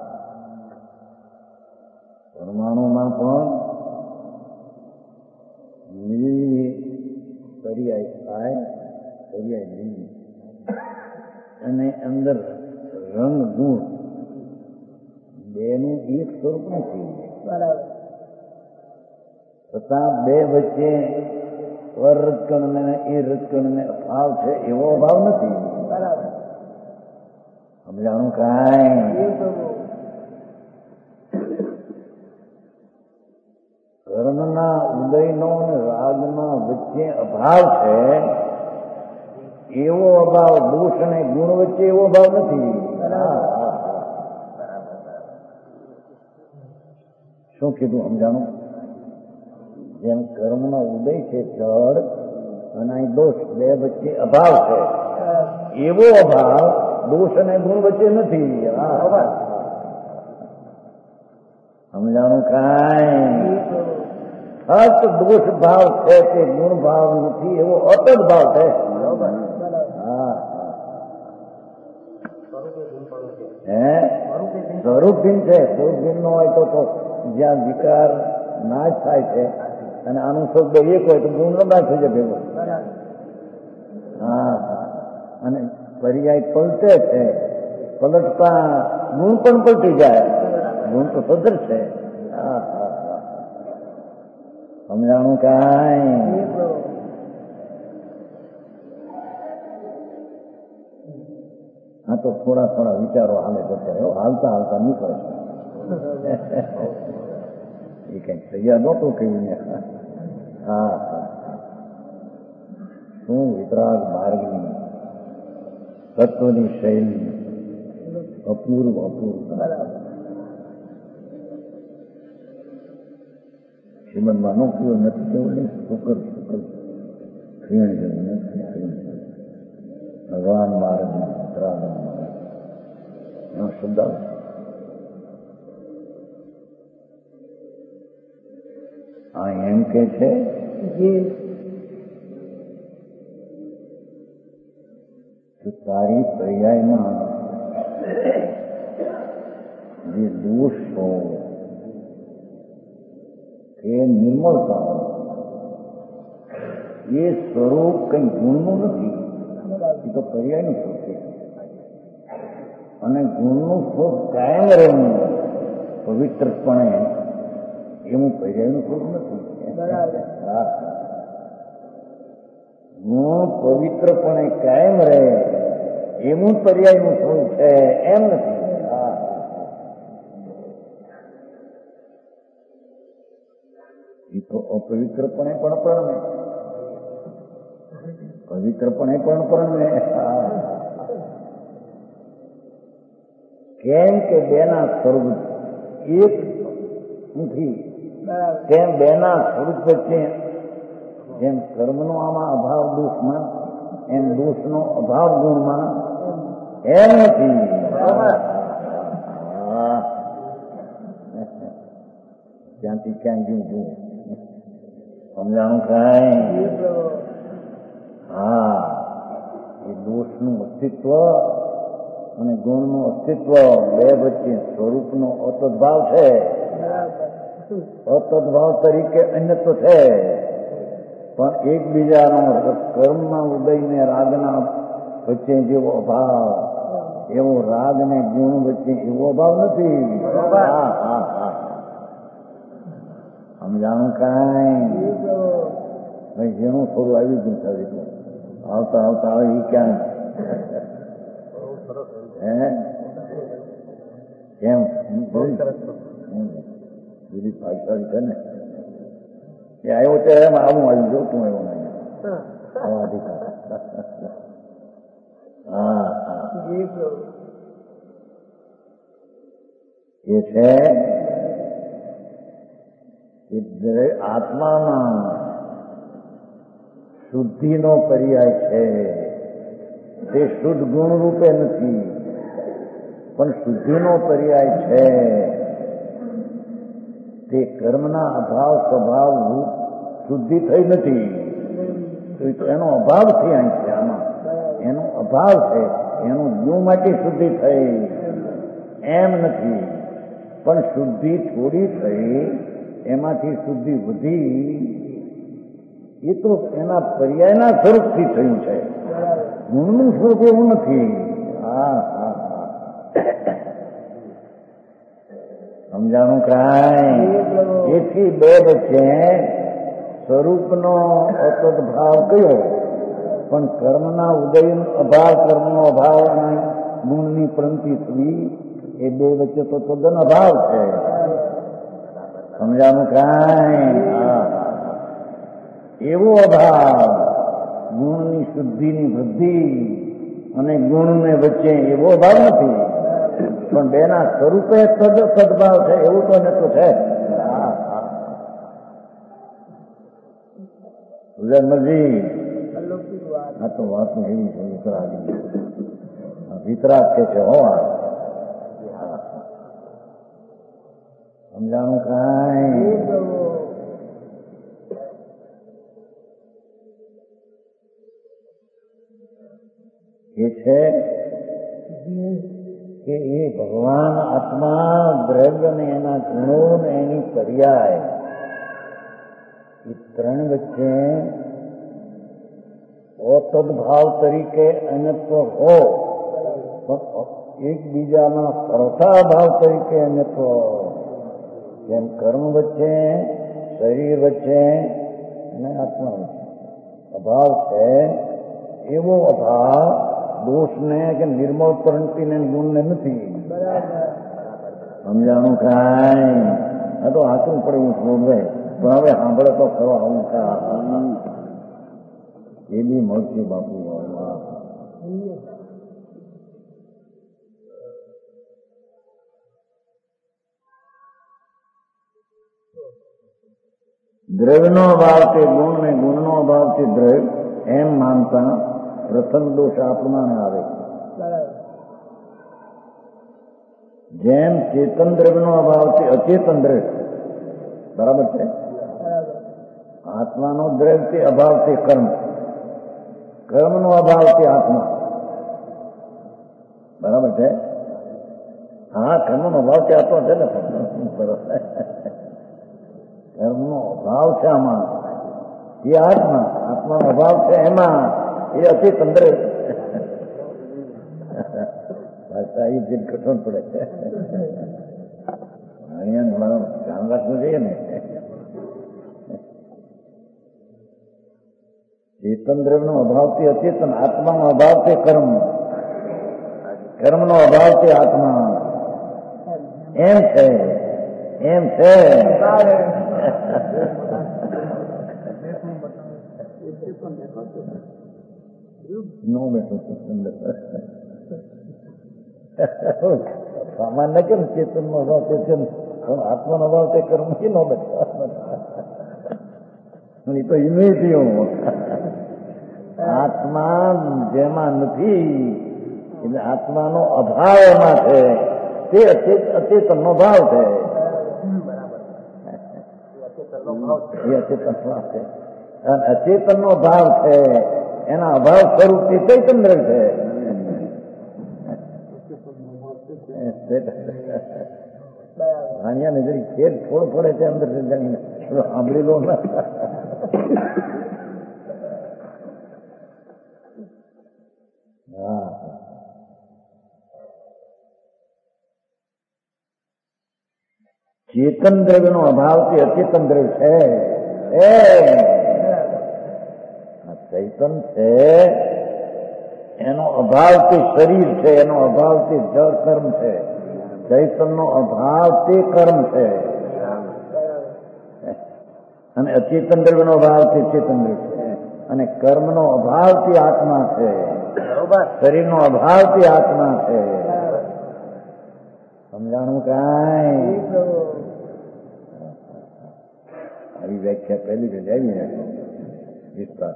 B: પરમાણુમાં પણ લીલી દરિયાઈ થાય દરિયાઈ લીલી અને અંદર રંગ ગુણ બેનું એક સ્વરૂપ નથી. છતાં બે વચ્ચે સ્વર રજકણ ને એ રજકણ ને ભાવ છે એવો ભાવ નથી. સમજાણું કાંઈ કર્મના ઉદયનો અને રાગના વચ્ચે અભાવ છે એવો અભાવ દોષ અને ગુણ વચ્ચે એવો ભાવ નથી. શું કીધું સમજાણું? જેમ કર્મનો ઉદય છે જળ અને અહીં દોષ બે વચ્ચે અભાવ છે એવો અભાવ દોષ અને ગુણ વચ્ચે નથી. સમજાણું કાંઈ? અત દોષ ભાવ છે તે ગુણ ભાવ નથી એવો અતદ ભાવ છે. હા હે સ્વરૂપહીન છે. સ્વરૂપહીન નો હોય તો જ્યાં વિકાર નાશ થાય છે અને આનું શબ્દ એક હોય તો ગુણ નાશ થઈ જાય ભેગો. હા અને પર્યાય પલટે છે પલટતા ગુણ પણ પલટી જાય. ગુણ તો સદર છે. હા હા સમજાણું કાંઈ? હા તો થોડા થોડા વિચારો હાલે જશે હાલતા હાલતા નીકળે એ કઈક તૈયાર નહોતું કહ્યું. હા શું વિતરાગ માર્ગની તત્વની શૈલી અપૂર્વ અપૂર્વ. શ્રીમદમાં નો કયો નથી કેવું નહીં શુકર શુકર ખીણ જેવું નથી. ભગવાન માર્ગની વિતરાગ એનો શબ્દ આવે આ એમ કે છે કે તારી પર્યાયમાં જે દોષ હોય કે નિર્મળતા એ સ્વરૂપ કઈ ગુણનું નથી. એ તો પર્યાયનું સ્વરૂપ છે અને ગુણનું સ્વરૂપ કાયમ રહેવું પવિત્રપણે એવું પર્યાયનું સ્વરૂપ નથી. ગુણ પવિત્રપણે કાયમ રહે એવું પર્યાયનું સ્વરૂપ છે એમ નથી. એ તો અપવિત્રપણે પણ પરણે પવિત્રપણે પણ પરણે. કેમ કે બેના સ્વરૂપ એક નથી તેમ બેના સ્વરૂપ વચ્ચે જેમ કર્મનો આમાં અભાવ દોષમાં એમ દોષનો અભાવ ગુણમાં એમ નથી. ત્યાંથી ક્યાં ગયું જુઓ સમજાણું કાંઈ? હા એ દોષનું અસ્તિત્વ અને ગુણનું અસ્તિત્વ બે વચ્ચે સ્વરૂપનો અતદભાવ છે. અતદભાવ તરીકે અન્યત્વ છે પણ એકબીજાનો કર્મના ઉદય ને રાગના વચ્ચે જેવો અભાવ એવો રાગ ને ગુણ વચ્ચે એવો અભાવ નથી. હા હા હા સમજાણું કાંઈ? ભાઈ જેનું થોડું આવી ગયું છે આવતા આવતા આવે એ ક્યાં હે કેમ બીજી ભાગશાળી છે ને એ આવ્યો ત્યારે એમ આવું આવી જોતું એવું નહીં. હા હા એ છે કે આત્મામાં શુદ્ધિનો પર્યાય છે. તે શુદ્ધ ગુણ રૂપે નથી, પણ શુદ્ધિનો પર્યાય છે. તે કર્મના અભાવ સ્વભાવ રૂપ શુદ્ધિ થઈ નથી, તો એનો અભાવ થી અહીં છે. આમાં એનો અભાવ છે, એનું જીવ માટે શુદ્ધિ થઈ એમ નથી, પણ શુદ્ધિ થોડી થઈ, એમાંથી શુદ્ધિ વધી, એ તો એના પર્યાયના સ્વરૂપથી થયું છે. ગુણનું સ્વરૂપ એવું નથી. હા હા હા સમજાણું કાંઈ? એથી બે વચ્ચે સ્વરૂપનો અતત ભાવ કયો, પણ કર્મના ઉદયનો અભાવ, કર્મનો અભાવ અને ગુણની પ્રંતિ થવી, એ બે વચ્ચે તો તદ્દન અભાવ છે. સમજાણું કાંઈ? હા એવો અભાવ ગુણની શુદ્ધિની વૃદ્ધિ અને ગુણને વચ્ચે એવો અભાવ નથી, પણ બેના સ્વરૂપે સદ સદભાવ છે, એવું તો ને તો છે. ગુજરાતમજી આ તો વાત એવી છે, વિતરાગી વિતરાગ કે છે. હો સમજાણું કાંઈ? એ છે કે એ ભગવાન આત્મા દ્રવ્ય ને એના ગુણો ને એની પર્યાય, એ ત્રણ વચ્ચે અતદભાવ તરીકે અન્યત્વ હો, પણ એકબીજાના સરખા ભાવ તરીકે અન્યત્વ, જેમ કર્મ વચ્ચે, શરીર વચ્ચે અને આત્મા વચ્ચે અભાવ છે, એવો અભાવ દોષને કે નિર્મળ પરંતીને ગુણને નથી. સમજાણું કાંઈ? આ તો હાથું પડે હું છોડવે, પણ હવે સાંભળે તો ખરો. આવું કા એ બી મળશે બાપુ. દ્રવ્યનો અભાવ તે ગુણ ને ગુણનો અભાવ તે દ્રવ્ય, એમ માનતા પ્રથમ દોષ આ પ્રમાણે આવે. જેમ ચેતન દ્રવ્યનો અભાવથી અચેતન દ્રવ્ય, બરાબર છે. આત્માનો દ્રવ્યથી અભાવથી કર્મ, કર્મનો અભાવથી આત્મા, બરાબર છે. હા, કર્મનો અભાવથી આત્મા છે ને. કર્મનો અભાવ છે આમાં, એ આત્મા, આત્માનો અભાવ છે એમાં, એ અચેતન દ્રવ્ય. ભાષા એ દિલ કઠોર પડે છે, અહીંયા ધ્યાન રાખવું જોઈએ ને. ચેતન દ્રવ્યનો અભાવથી અચેતન, આત્માનો અભાવથી કર્મ, કર્મનો અભાવથી આત્મા, એમ છે એમ છે. નો બેઠો સામાન્ય કેમ ચેતન નો અભાવ ચેતન, આત્માનો અભાવ તે કર્મ થી નો બેઠો. એ તો ઇમેજીઓ આત્મા જેમાં નથી, એટલે આત્માનો અભાવ એમાં છે, તે અચેતન નો ભાવ છે. એ અચેતન ભાવ છે, અને અચેતન નો ભાવ છે, એના અભાવ સ્વરૂપથી ચૈતન દ્રવ્ય છે. અહીંયા ને જરી ખેર થોડો પડે છે અંદર જાણીને સાંભળી લો ને. હા, ચેતન દ્રવ્યનો અભાવથી અચેતન દ્રવ્ય છે. ચૈતન છે એનો અભાવથી શરીર છે, એનો અભાવથી જળ કર્મ છે. ચૈતનનો અભાવથી કર્મ છે, અને અચેતન દ્રવ્યનો અભાવથી ચેતન દ્રવ્ય છે, અને કર્મનો અભાવથી આત્મા છે, શરીરનો અભાવથી આત્મા છે. સમજાણું કાંઈ? આવી વ્યાખ્યા પહેલી જ આવી વિસ્તાર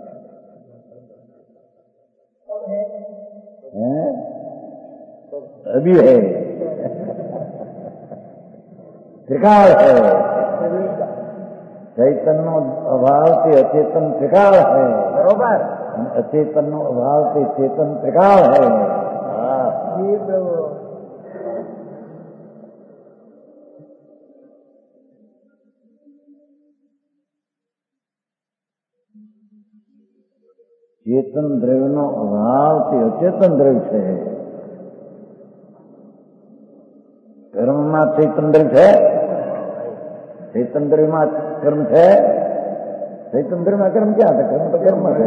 B: है अभी है त्रिकाल है चैतन नो अभाव से अचेतन त्रिकाल है बरोबर अचेतन नो अभाव से चेतन त्रिकाल है जी प्रभु चेतन द्रव्य नो अभाव से अचेतन द्रव्य है कर्म में चेतन द्रव्य है चेतन द्रव्य में कर्म है चेतन द्रव्य में कर्म क्या था कर्म तो कर्म है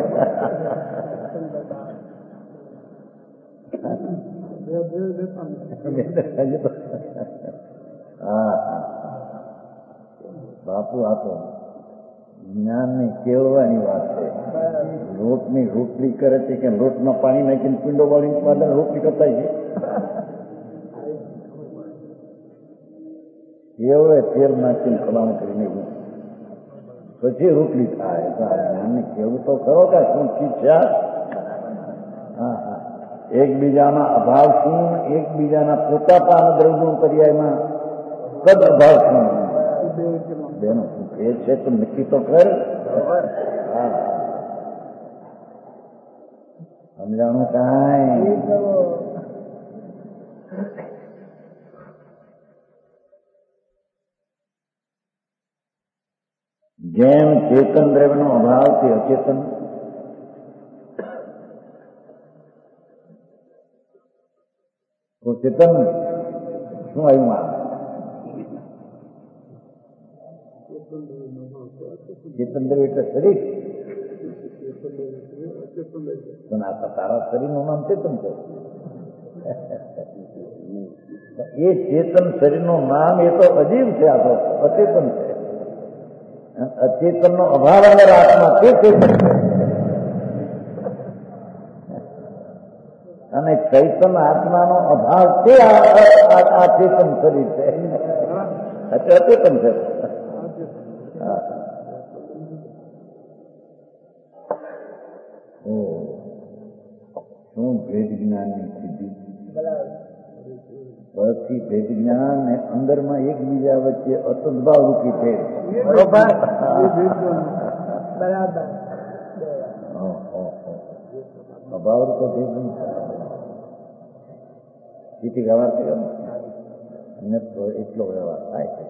B: बापू आ तो જ્ઞાન ને કેળવાની વાત છે. લોટની રોટલી કરે છે કે લોટમાં પાણી નાખીને પીંડો વાળીને પાછળ રોટલી કરતા છે કેવળે તેલ નાખીને ખલાણ કરીને પછી રોટલી થાય. જ્ઞાનને કેવું તો ખરો કે શું ચીજ છે. હા હા એકબીજાના અભાવ શું એકબીજાના પોતાના દ્રવ્યનો પર્યાયમાં કદ અભાવ શું બેનો એ છે તો નક્કી તો કર. હા સમજાણું કાંઈ? જેમ ચેતન દ્રવ્યનો અભાવ તે અચેતન તો ચેતન શું આવ્યું માં ચેતન દ્રવ્ય એટલે શરીર પણ આ તારા શરીરનું નામ ચેતન છે. એ ચેતન શરીરનું નામ એ તો અજીબ છે. આ તો અચેતન છે. અચેતનનો અભાવ અંદર આત્મા તે ચેતન છે અને ચૈતન આત્માનો અભાવ તે આ ચેતન શરીર છે. અચેતન છે. શું ભેદ જ્ઞાનની સિદ્ધિ પછી ભેદ જ્ઞાન ને અંદરમાં એકબીજા વચ્ચે અસદભાવ રૂપી ભેદ બરોબર બરાબર અભાવ રૂપો ભેદ નહીં સ્થિતિ વ્યવહાર થયો ને એટલો વ્યવહાર થાય છે.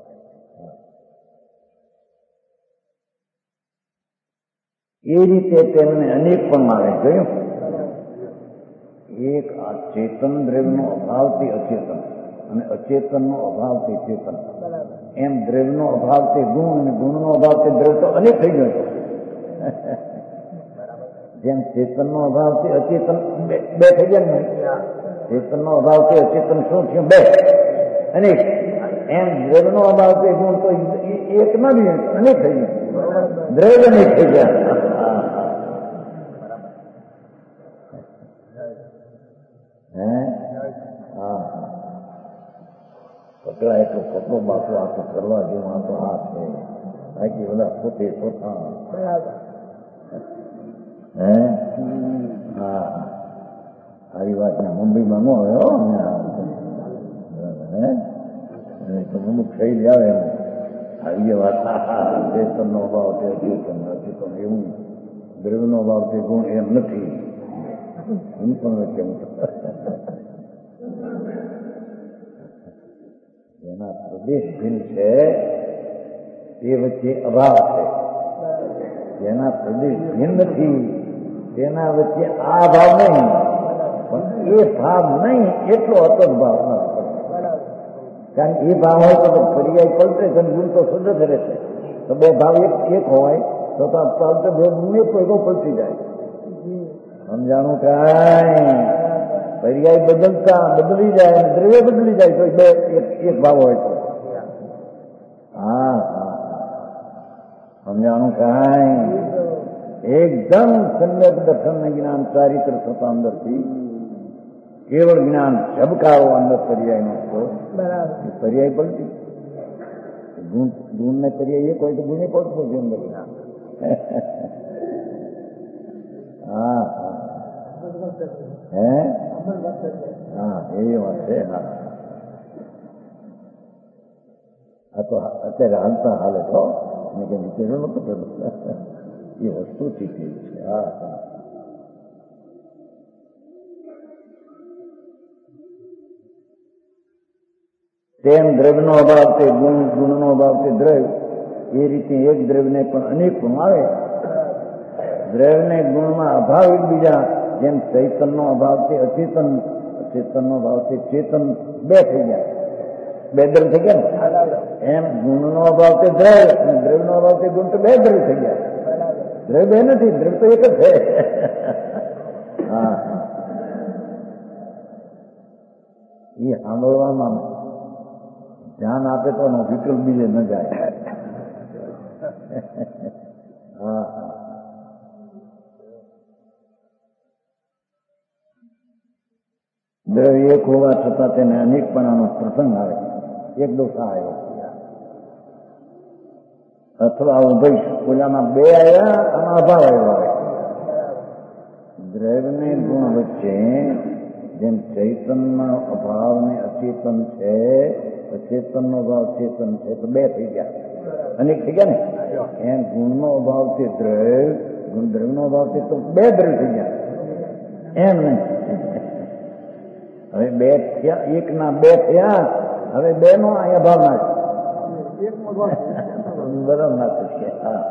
B: એ રીતે તેમને અનેક પણ માને જોયું. એક આ ચેતન દ્રવ્યનો અભાવથી અચેતન અને અચેતનનો અભાવથી ચેતન એમ દ્રવ્યનો અભાવથી ગુણ અને ગુણનો અભાવથી દ્રવ્ય તો અનેક થઈ ગયો છે. જેમ ચેતનનો અભાવથી અચેતન બે થઈ ગયા ને ચેતનનો અભાવથી અચેતન શું થયું બે અનેક એમ દ્રવ્યનો અભાવથી ગુણ તો એક ના બી અનેક થઈ ગયા દ્રવ્ય અનેક થઈ ગયા. પકડા એટલો કપડો બાપો આ તો કરવા જેવું આ તો આ છે બાકી બધા પોતે પોતા હે હા આવી વાત ને મુંબઈમાં ન આવ્યો હે તો અમુક થઈ આવે એમ આવી વાત ચેતનનો અભાવ છે ચેતન અચેતન એવું દ્રવ્યનો અભાવ છે ગુણ એમ નથી એમ પણ કેમ જેના પ્રદેશ ભિન્ન છે તે વચ્ચે અભાવ છે. જેના પ્રદેશ ભિન્ન નથી તેના વચ્ચે આ ભાવ નહીં પણ એ ભાવ નહીં એટલો અતત ભાવ નથી. કારણ કે એ ભાવ હોય તો પર્યાય પલટે છે ગુણ તો સજ્જ રહે છે. તો બે ભાવ એક એક હોય તો બે ગુણ એક પલટી જાય. સમજાણું કાંઈ? પર્યાય બદલતા બદલી જાય અને દ્રવ્ય બદલી જાય તો બે એક ભાવ હોય તો હા હા સમજાણું કાંઈ? એકદમ સમ્યક દર્શન જ્ઞાન ચારિત્ર થતા અંદરથી કેવળ જ્ઞાન ઝબકારો અંદર પર્યાયનો હતો. પર્યાય પલટી ગુણ ગુણ ને પર્યાય એક હોય તો ગુણે પડતો છે અંદર જ્ઞાન. હા હે હા એ વાત છે. હા આ તો અત્યારે હાલતા હાલે તો મેં કઈ વિચાર્યું નતું પેલું એ વસ્તુ શીખી છે. હા તેમ દ્રવ્યનો અભાવ તે ગુણ, ગુણનો અભાવ તે દ્રવ્ય. એ રીતે એક દ્રવ્યને પણ અનેક ગુણ આવે. દ્રવ્યને ગુણમાં અભાવ એકબીજા, જેમ ચૈતનનો અભાવ તે અચેતન, અચેતનનો અભાવ તે ચેતન, બે થઈ ગયા, બે દ્રવ્ય થઈ ગયા ને. એમ ગુણનો અભાવ તે દ્રવ્ય અને દ્રવ્યનો અભાવ તે ગુણ તો બે દ્રવ્ય થઈ ગયા. દ્રવ્ય બે નથી, દ્રવ્ય તો એક જ છે. હા એ સાંભળવામાં ધ્યાન આપે તો વિકલ્પ બીજે ન જાય. હા દ્રવ્ય એક હોવા છતાં તેને અનેકપણાનો પ્રસંગ આવે. એક દોષા આવ્યો અથવા ઉભય ઓલામાં બે આવ્યા અને અભાવ આવ્યો આવે. દ્રવ્યને ગુણ વચ્ચે જેમ ચૈતનનો અભાવ ને અચેતન છે, અચેતનનો અભાવ ચેતન છે, તો બે થઈ ગયા, અનેક થઈ ગયા ને. એમ ગુણનો અભાવ છે દ્રવ્ય, ગુણ દ્રવ્યનો અભાવ છે તો બે દ્રવ્ય થઈ ગયા. એમ નહીં હવે બે થયા, એક ના બે થયા, હવે બે નો અહીંયા ભાવ ના બરાબર ના થશે.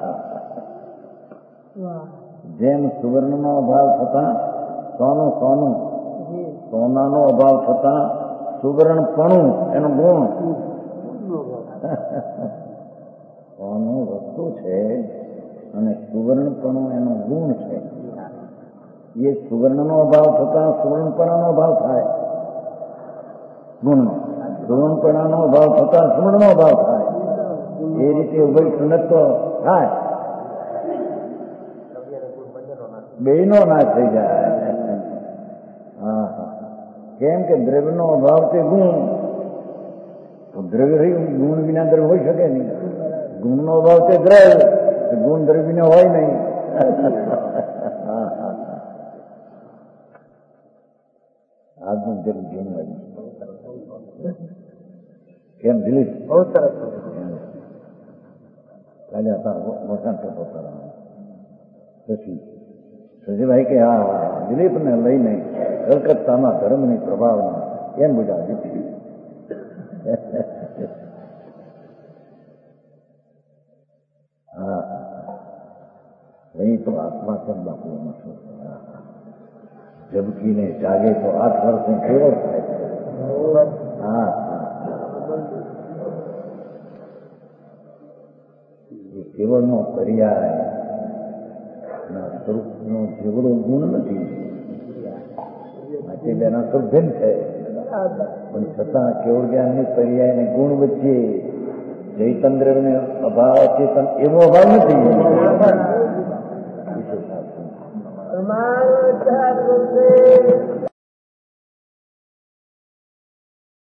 B: જેમ સુવર્ણનો અભાવ થતા સોનું સોનું, સોનાનો અભાવ થતા સુવર્ણપણું એનું ગુણ. સોનું વસ્તુ છે અને સુવર્ણપણું એનો ગુણ છે. એ સુવર્ણનો અભાવ થતા સુવર્ણપણાનો અભાવ થાય ગુણનો, સુવર્ણપણાનો અભાવ થતા સુવર્ણનો અભાવ થાય. એ રીતે ઉભય સુનત્વ થાય, બેનો નાશ થઈ જાય. હા હા કેમ કે દ્રવ્યનો અભાવ તે ગુણ, તો દ્રવ્ય રહ્યું, ગુણ વિના દ્રવ્ય હોઈ શકે નહીં. ગુણનો અભાવ તે દ્રવ્ય, ગુણ દ્રવ્ય વિના હોય નહીં. આજનું જરૂર જીવન વાળી કેમ દિલીપ બહુ સરસ. કાલે હતા મોટા થતો પછી સજીભાઈ કે હા દિલીપને લઈને કલકત્તામાં ધર્મની પ્રભાવના એમ બુજાવ્યું. હા અહીં તો આત્મા છે બાપુ એમાં શું. જબકીને જાગે તો આઠ વર્ષે કેવો થાય. હા એ કેવળનો પર્યાય સ્વરૂપનો જેવડો ગુણ નથી. માટે બેના સ્વરૂપ ભિન્ન છે, પણ છતાં કેવળ જ્ઞાનની પર્યાય ને ગુણ વચ્ચે ચૈતન દ્રવ્યને અભાવ ચેતન એવો અભાવ નથી.